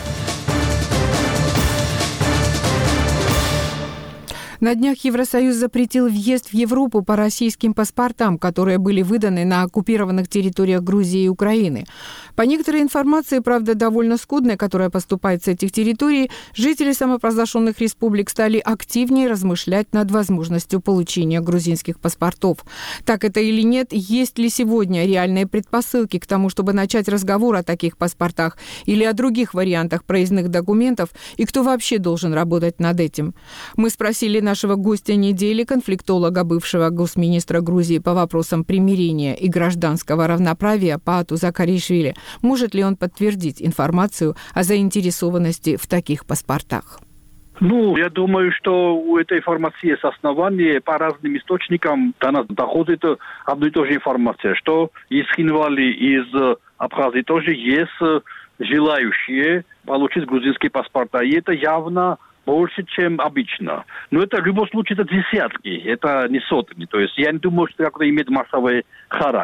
На днях Евросоюз запретил въезд в Европу по российским паспортам, которые были выданы на оккупированных территориях Грузии и Украины. По некоторой информации, правда, довольно скудной, которая поступает с этих территорий, жители самопровозглашенных республик стали активнее размышлять над возможностью получения грузинских паспортов. Так это или нет, есть ли сегодня реальные предпосылки к тому, чтобы начать разговор о таких паспортах или о других вариантах проездных документов, и кто вообще должен работать над этим? Мы спросили на нашего гостя недели, конфликтолога, бывшего госминистра Грузии по вопросам примирения и гражданского равноправия Паату Закаришвили, может ли он подтвердить информацию о заинтересованности в таких паспортах. Ну, я думаю, что у этой информации есть основания. По разным источникам до нас доходит одна и та же информация, что из Хинвали, из Абхазии тоже есть желающие получить грузинские паспорта. И это явно больше, чем обычно. Но это в любом случае это десятки, это не сотни. То есть я не думаю, что это имеет массовый характер.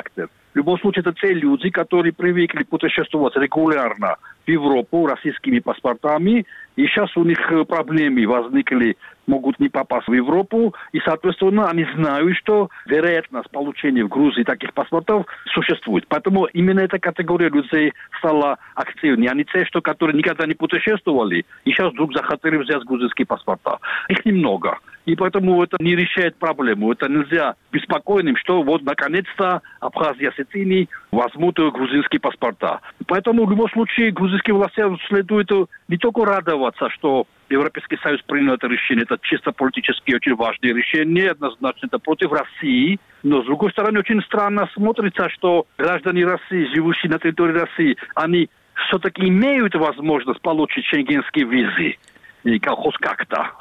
В любом случае, это те люди, которые привыкли путешествовать регулярно в Европу российскими паспортами, и сейчас у них проблемы возникли, могут не попасть в Европу, и, соответственно, они знают, что вероятность получения в Грузии таких паспортов существует. Поэтому именно эта категория людей стала активнее. Они те, что, которые никогда не путешествовали, и сейчас вдруг захотели взять грузинские паспорта. Их немного. И поэтому это не решает проблему. Это нельзя беспокойным, что вот наконец-то Абхазия и Осетия возьмут грузинские паспорта. Поэтому в любом случае грузинским властям следует не только радоваться, что Европейский Союз принял это решение. Это чисто политически очень важное решение. Однозначно это против России. Но, с другой стороны, очень странно смотрится, что граждане России, живущие на территории России, они все-таки имеют возможность получить шенгенские визы. И хоть как-то.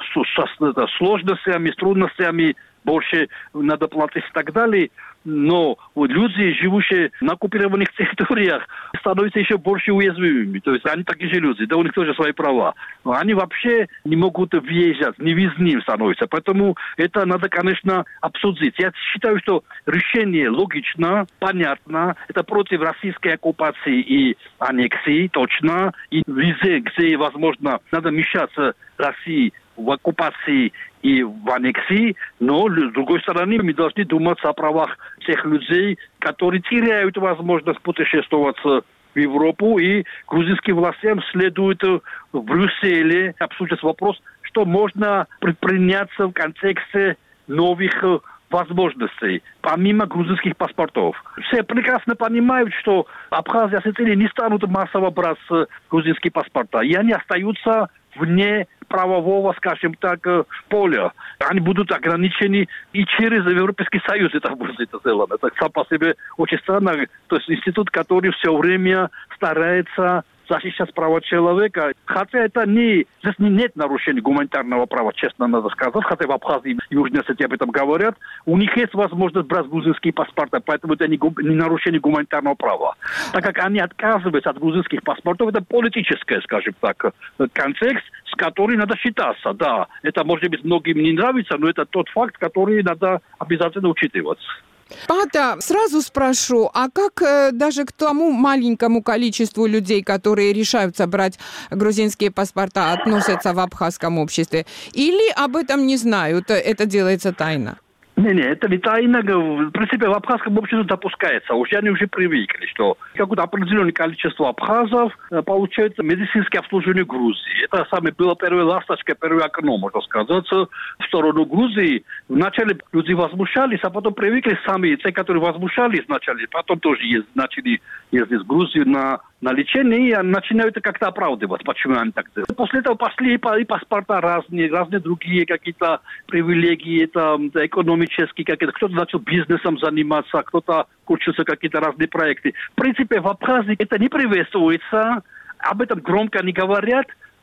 С сложностями, с трудностями больше надо платить и так далее. Но люди, живущие на оккупированных территориях, становятся еще больше уязвимыми. То есть они такие же люди, да, у них тоже свои права. Но они вообще не могут въезжать, невизнимым становятся. Поэтому это надо, конечно, обсудить. Я считаю, что решение логично, понятно. Это против российской оккупации и аннексии, точно. И везде, где возможно, надо мешаться России в оккупации и в аннексии, но, с другой стороны, мы должны думать о правах тех людей, которые теряют возможность путешествовать в Европу, и грузинским властям следует в Брюсселе обсудить вопрос, что можно предпринять в контексте новых возможностей, помимо грузинских паспортов. Все прекрасно понимают, что Абхазия и Осетия не станут массово брать грузинские паспорта, и они остаются вне правового, скажем так, поля. Они будут ограничены и через Европейский Союз это будет сделано. Это сам по себе очень странно. То есть институт, который все время старается защищать права человека. Хотя это не... Здесь нет нарушения гуманитарного права, честно надо сказать. Хотя в Абхазии и Южной Осетии об этом говорят. У них есть возможность брать грузинские паспорта, поэтому это не, гум... не нарушение гуманитарного права. Так как они отказываются от грузинских паспортов, это политический, скажем так, контекст, с которым надо считаться. Да, это, может быть, многим не нравится, но это тот факт, который надо обязательно учитывать. Пата, сразу спрошу, а как э, даже к тому маленькому количеству людей, которые решаются брать грузинские паспорта, относятся в абхазском обществе? Или об этом не знают, это делается тайно? Не-не, это не тайна. В принципе, в абхазском обществе допускается. Уже они уже привыкли, что какое-то определенное количество абхазов получает медицинское обслуживание в Грузии. Это самое было первое ласточка, первое окно, можно сказать, в сторону Грузии. Вначале люди возмущались, а потом привыкли сами, те, которые возмущались вначале, потом тоже ездили, начали ездить в Грузию на на лечение, и начинают как-то оправдывать, почему они так делают. После этого пошли и паспорта разные, разные другие какие-то привилегии, это, это экономические какие-то. Кто-то начал бизнесом заниматься, кто-то включился в какие-то разные проекты. В принципе, в Абхазии это не приветствуется, об этом громко не говорят,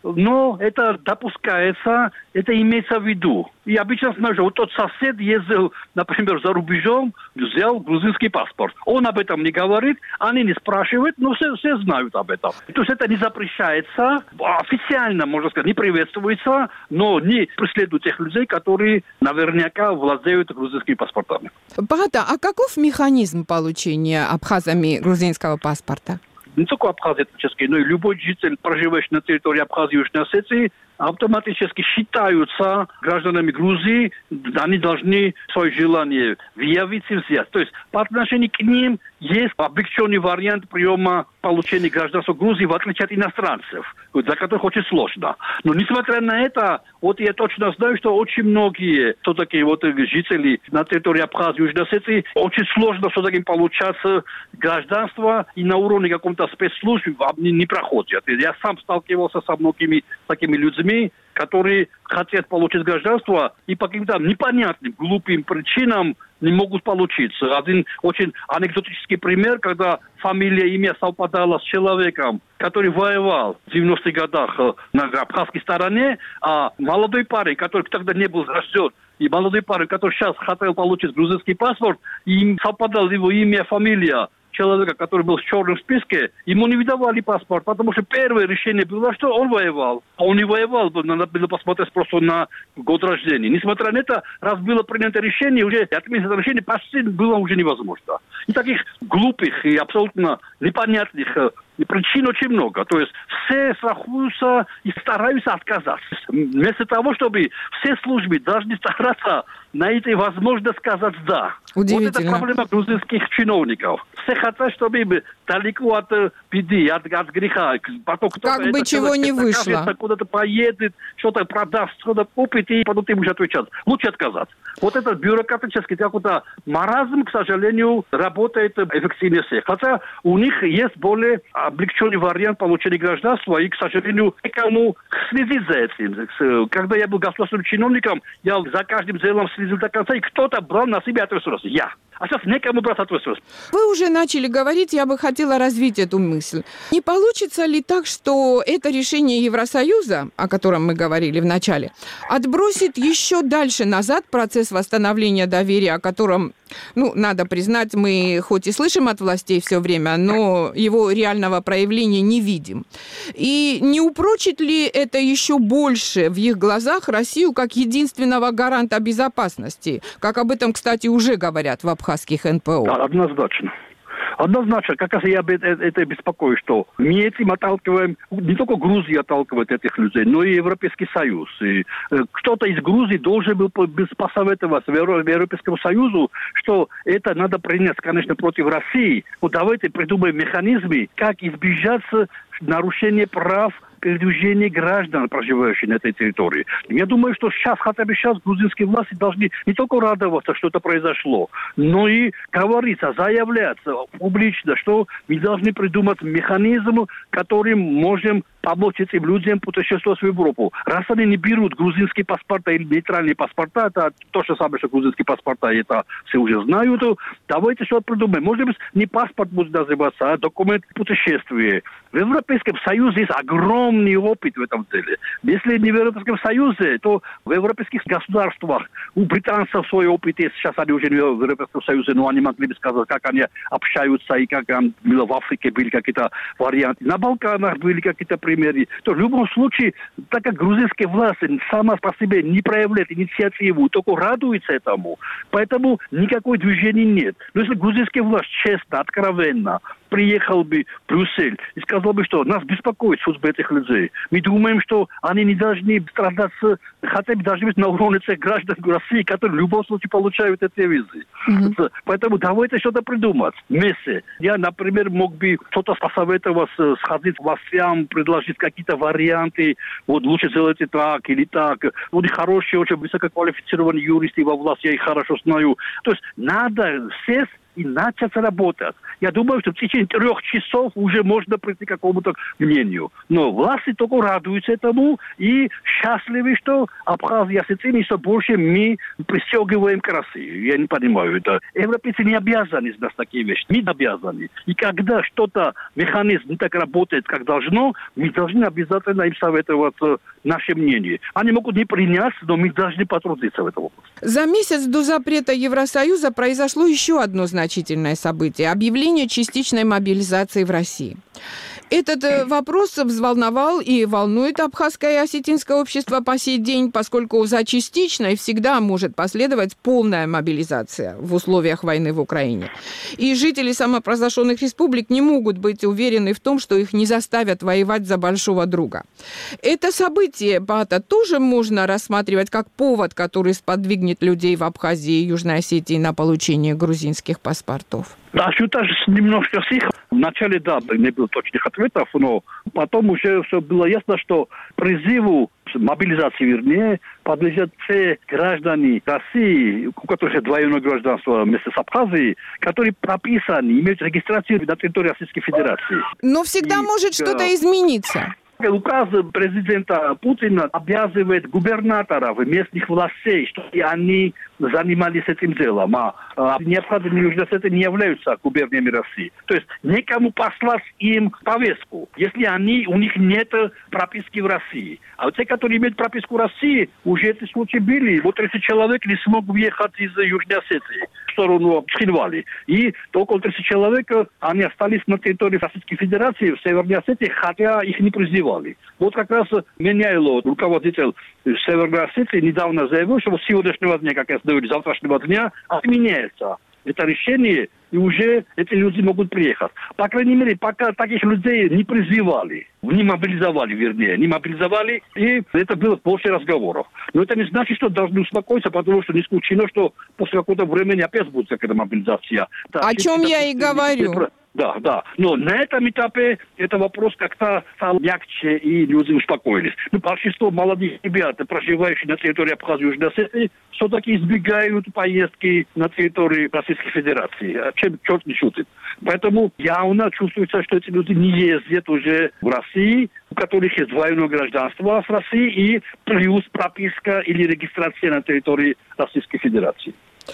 но это допускается, это имеется в виду. И обычно знаю, что вот тот сосед ездил, например, за рубежом, взял грузинский паспорт. Он об этом не говорит, они не спрашивают, но все, все знают об этом. То есть это не запрещается, официально, можно сказать, не приветствуется, но не преследуют тех людей, которые наверняка владеют грузинскими паспортами. Пата, а каков механизм получения абхазами грузинского паспорта? Не только абхазы этнические, но и любой житель, проживающий на территории Абхазии и Южной Осетии, автоматически считаются гражданами Грузии, они должны свое желание выявить и взять. То есть по отношению к ним есть облегченный вариант приема получения гражданства Грузии, в отличие от иностранцев, для которых очень сложно. Но несмотря на это, вот я точно знаю, что очень многие все-таки вот жители на территории Абхазии и Южной Осетии очень сложно все-таки получать гражданство, и на уровне каком-то спецслужб не, не проходят. Я сам сталкивался со многими такими людьми, которые хотят получить гражданство и по каким-то непонятным, глупым причинам не могут получиться. Один очень анекдотический пример, когда фамилия, имя совпадало с человеком, который воевал в девяностых годах на абхазской стороне, а молодой парень, который тогда не был рожден, и молодой парень, который сейчас хотел получить грузинский паспорт, им совпадало его имя, фамилия человека, который был в черном списке, ему не выдавали паспорт, потому что первое решение было, что он воевал. А он не воевал, надо было посмотреть просто на год рождения. Несмотря на это, раз было принято решение, уже отменить это решение почти было уже невозможно. И таких глупых и абсолютно непонятных причин очень много. То есть все страхуются и стараются отказаться. Вместо того, чтобы все службы должны стараться найти возможность сказать «да». Вот это проблема грузинских чиновников. Все хотят, чтобы далеко от беды, от, от греха. Потом как бы чего не вышло. Куда-то поедет, что-то продаст, что-то купит, и потом ты будешь отвечать. Лучше отказаться. Вот этот бюрократический какой-то маразм, к сожалению, работает эффективнее всех. Хотя у них есть более облегченный вариант получения гражданства, и, к сожалению, некому следить за этим. Когда я был государственным чиновником, я за каждым делом следил до конца, и кто-то брал на себя ответственность. Я. А сейчас некому брать ответственность. Вы уже начали говорить, я бы хотела развить эту мысль. Не получится ли так, что это решение Евросоюза, о котором мы говорили в начале, отбросит еще дальше назад процесс восстановления доверия, о котором, ну, надо признать, мы хоть и слышим от властей все время, но его реального проявления не видим. И не упрочит ли это еще больше в их глазах Россию как единственного гаранта безопасности, как об этом, кстати, уже говорят в абхазских эн пэ о? Однозначно. Однозначно, как раз я это беспокоюсь, что мы этим отталкиваем, не только Грузия отталкивает этих людей, но и Европейский Союз. И кто-то из Грузии должен был посоветоваться Европейскому Союзу, что это надо принять, конечно, против России. Вот давайте придумаем механизмы, как избежать нарушения прав передвижения граждан, проживающих на этой территории. Я думаю, что сейчас, хотя бы сейчас, грузинские власти должны не только радоваться, что это произошло, но и говориться, заявляться публично, что мы должны придумать механизм, которым можем помочь этим людям путешествовать в Европу. Раз они не берут грузинские паспорта или нейтральные паспорта, это то же самое, что грузинские паспорта, это все уже знают, давайте что-то придумаем. Может быть, не паспорт будет называться, а документ путешествия. В Европейском Союзе есть огромный опыт в этом деле. Если не в Европейском Союзе, то в европейских государствах у британцев свой опыт есть. Сейчас они уже не в Европейском Союзе, но они могли бы сказать, как они общаются и как в Африке были какие-то варианты. На Балканах были какие-то примеры. То в любом случае, так как грузинские власти сама по себе не проявляют инициативу, только радуются этому, поэтому никакой движения нет. Но если грузинские власти честно, откровенно приехал бы в Брюссель и сказал бы, что нас беспокоит судьба этих людей. Мы думаем, что они не должны страдать, хотя бы должны быть на уровне тех граждан России, которые в любом случае получают эти визы. Mm-hmm. Поэтому давайте что-то придумать вместе. Я, например, мог бы что-то посоветовать, сходить к властям, предложить какие-то варианты. Вот лучше сделайте так или так. Вот хорошие, очень высококвалифицированные юристы во власти, я их хорошо знаю. То есть надо сесть и начать работать. Я думаю, что в течение трех часов уже можно прийти к какому-то мнению. Но власти только радуются этому и счастливы, что Абхазия, Осетия, что больше мы пристегиваем к России. Я не понимаю это. Европейцы не обязаны знать такие вещи. Не обязаны. И когда что-то, механизм не так работает, как должно, мы должны обязательно им советовать наше мнение. Они могут не принять, но мы должны потрудиться в этом вопросе. За месяц до запрета Евросоюза произошло еще одно значительное событие – объявление частичной мобилизации в России. Этот вопрос взволновал и волнует абхазское и осетинское общество по сей день, поскольку за частичной всегда может последовать полная мобилизация в условиях войны в Украине. И жители самопровозглашенных республик не могут быть уверены в том, что их не заставят воевать за большого друга. Это событие, Бата, тоже можно рассматривать как повод, который сподвигнет людей в Абхазии и Южной Осетии на получение грузинских паспортов. Да, считаю, немножко всех. Вначале, да, не было точных ответов, но потом уже все было ясно, что призыву мобилизации, вернее, подлежат все граждане России, у которых есть двойное гражданство вместе с Абхазией, которые прописаны, имеют регистрацию на территории Российской Федерации. Но всегда и, может что-то измениться. Указ президента Путина обязывает губернаторов местных властей, чтобы они занимались этим делом. А, а необходимо Южной Осетии не являются губерниями России. То есть некому послать им повестку, если они, у них нет прописки в России. А те, которые имеют прописку в России, уже эти случаи были. Вот тридцать человек не смог въехать из Южной Осетии. сторону Чихинвали. И около тридцати человек, они остались на территории Российской Федерации в Северной Осетии, хотя их не призывали. Вот как раз Меняйло, руководитель Северной Осетии, недавно заявил, что с сегодняшнего дня, как я говорю, завтрашнего дня отменяется это решение, и уже эти люди могут приехать. По крайней мере, пока таких людей не призывали, не мобилизовали, вернее, не мобилизовали, и это было больше разговоров. Но это не значит, что должны успокоиться, потому что не исключено, что после какого-то времени опять будет какая-то мобилизация. Да, о чем я и говорю. Да, да. Но на этом этапе это вопрос как-то стал мягче, и люди успокоились. Ну, большинство молодых ребят, проживающих на территории Абхазии и Южной Осетии, все-таки избегают поездки на территории Российской Федерации. Чем черт не шутит. Поэтому явно чувствуется, что эти люди не ездят уже в России, у которых есть двойное гражданство с Россией и плюс прописка или регистрация на территории Российской Федерации.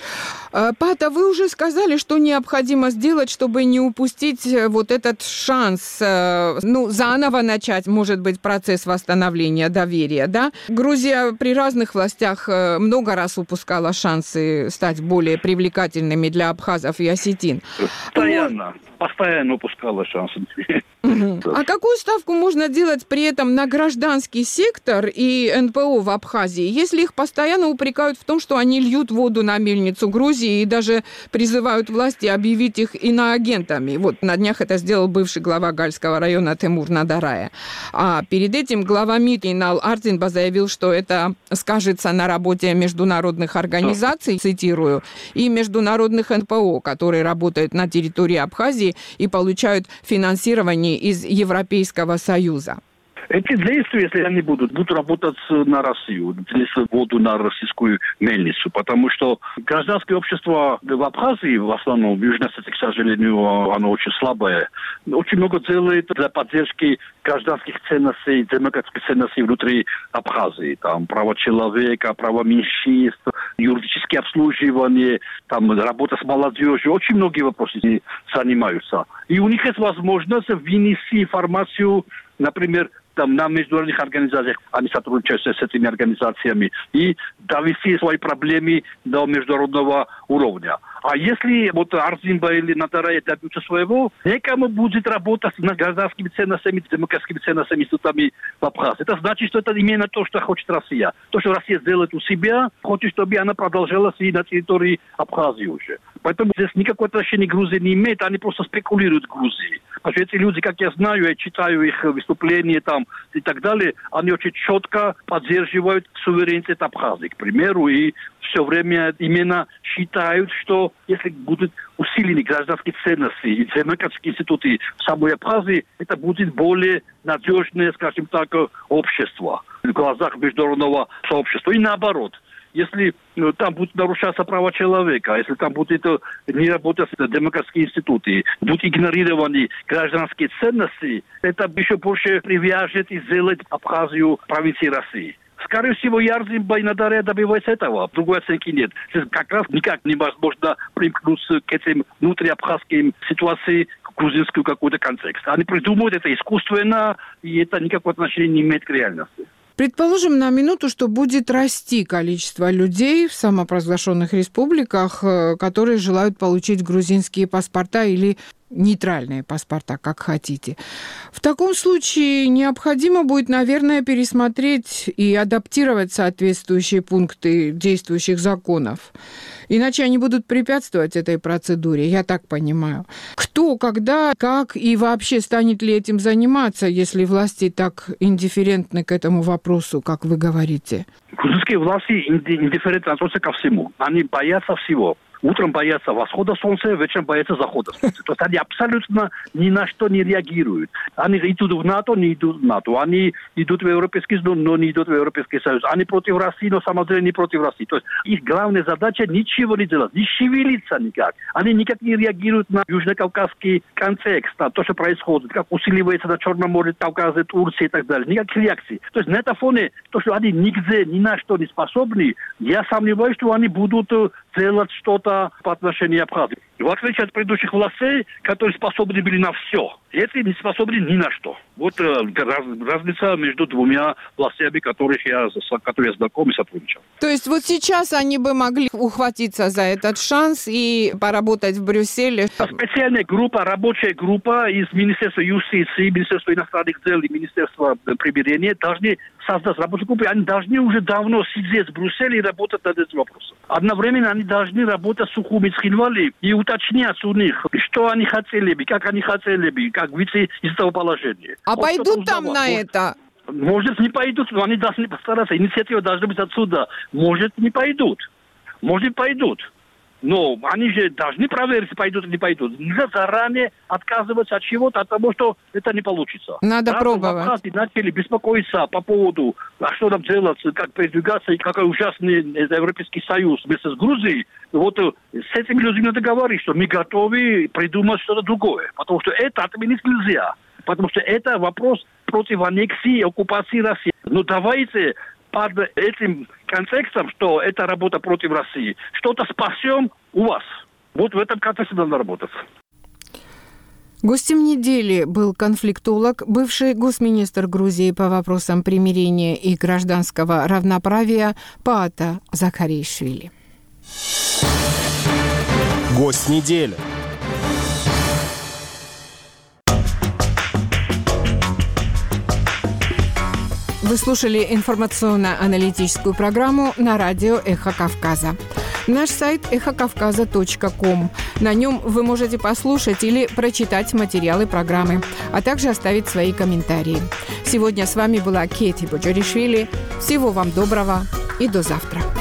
Пата, вы уже сказали, что необходимо сделать, чтобы не упустить вот этот шанс, ну, заново начать, может быть, процесс восстановления доверия, да? Грузия при разных властях много раз упускала шансы стать более привлекательными для абхазов и осетин. Постоянно, постоянно упускала шансы. Угу. А какую ставку можно делать при этом на гражданский сектор и эн пэ о в Абхазии, если их постоянно упрекают в том, что они льют воду на мельницу Грузии и даже призывают власти объявить их иноагентами? Вот на днях это сделал бывший глава Гальского района Тимур Надарая. А перед этим глава МИД Инал Ардзинба заявил, что это скажется на работе международных организаций, цитирую, и международных эн пэ о, которые работают на территории Абхазии и получают финансирование из Европейского Союза. Эти действия, если они будут, будут работать на Россию, несут воду на российскую мельницу, потому что гражданское общество в Абхазии, в основном в Южной Осетии, к сожалению, оно очень слабое, очень много делает для поддержки гражданских ценностей, демократических ценностей внутри Абхазии. Там права человека, права меньшинств, юридическое обслуживание, там работа с молодежью, очень многие вопросы занимаются. И у них есть возможность вынести информацию, например, там на международных организациях, они сотрудничают с этими организациями, и довести свои проблемы до международного уровня. А если вот Ардзинба или Надарая добьются своего, некому будет работать над гражданскими ценностями, демократическими ценностями, институтами в Абхазии. Это значит, что это именно то, что хочет Россия. То, что Россия сделает у себя, хочет, чтобы она продолжалась и на территории Абхазии уже. Поэтому здесь никакого отношения Грузия не имеет, они просто спекулируют в Грузии. Потому что эти люди, как я знаю, я читаю их выступления там и так далее, они очень четко поддерживают суверенитет Абхазии, к примеру, и все время именно считают, что если будут усилены гражданские ценности и демократические институты в самой Абхазии, это будет более надежное, скажем так, общество в глазах международного сообщества. И наоборот. Если ну, там будут нарушаться права человека, если там будут не работать демократические институты, будут игнорированы гражданские ценности, это еще больше привяжет и сделает Абхазию провинцией России. Скорее всего, Ардзинба и Надарая добиваются этого. Другой оценки нет. Здесь как раз никак невозможно примкнуться к этим внутриабхазским ситуациям, к грузинскому какой-то контекст. Они придумывают это искусственно, и это никакого отношения не имеет к реальности. Предположим на минуту, что будет расти количество людей в самопровозглашенных республиках, которые желают получить грузинские паспорта или нейтральные паспорта, как хотите. В таком случае необходимо будет, наверное, пересмотреть и адаптировать соответствующие пункты действующих законов. Иначе они будут препятствовать этой процедуре, я так понимаю. Кто, когда, как и вообще станет ли этим заниматься, если власти так индифферентны к этому вопросу, как вы говорите? Грузинские власти индифферентны относятся ко всему. Они боятся всего. Утром боятся восхода солнца, вечером боятся захода солнца. То есть они абсолютно ни на что не реагируют. Они идут в НАТО, не идут в НАТО. Они идут в Европейский Союз, но не идут в Европейский Союз. Они против России, но самом деле не против России. То есть их главная задача ничего не делать, не шевелиться никак. Они никак не реагируют на южнокавказский контекст, на то, что происходит, как усиливается на Черном море, Кавказе, Турции и так далее. Никаких реакций. То есть на этом фоне, то, что они нигде, ни на что не способны, я сомневаюсь, что они будут делать что-то по отношению к Абхазии. В отличие от предыдущих властей, которые способны были на все. Эти не способны ни на что. Вот э, раз, разница между двумя властями, которых я, с которыми я знаком и сотрудничал. То есть вот сейчас они бы могли ухватиться за этот шанс и поработать в Брюсселе? Специальная группа, рабочая группа из Министерства юстиции, Министерства иностранных дел и Министерства примирения должны создать рабочую группу. Они должны уже давно сидеть в Брюсселе и работать над этим вопросом. Одновременно они должны работать с Сухуми, с Хинвали и уточнять у них, что они хотели бы, как они хотели бы, как выйти из этого положения. А вот пойдут там на может, это? Может, не пойдут, но они должны постараться. Инициатива должна быть отсюда. Может, не пойдут. Может, пойдут. Но они же должны проверить, пойдут или не пойдут. Нельзя заранее отказываться от чего-то, от того, что это не получится. Надо Раз пробовать. Начали беспокоиться по поводу, а что нам делать, как передвигаться, и какой ужасный Европейский Союз вместе с Грузией. Вот с этими людьми надо говорить, что мы готовы придумать что-то другое. Потому что это отменить нельзя. Потому что это вопрос против аннексии и оккупации России. Но давайте под этим контекстом, что это работа против России, что-то спасем у вас. Вот в этом контексте надо работать. Гостем недели был конфликтолог, бывший госминистр Грузии по вопросам примирения и гражданского равноправия Паата Захариишвили. Гость недели. Вы слушали информационно-аналитическую программу на радио «Эхо Кавказа». Наш сайт эхо кавказа точка ком. На нем вы можете послушать или прочитать материалы программы, а также оставить свои комментарии. Сегодня с вами была Кети Боджоришвили. Всего вам доброго и до завтра.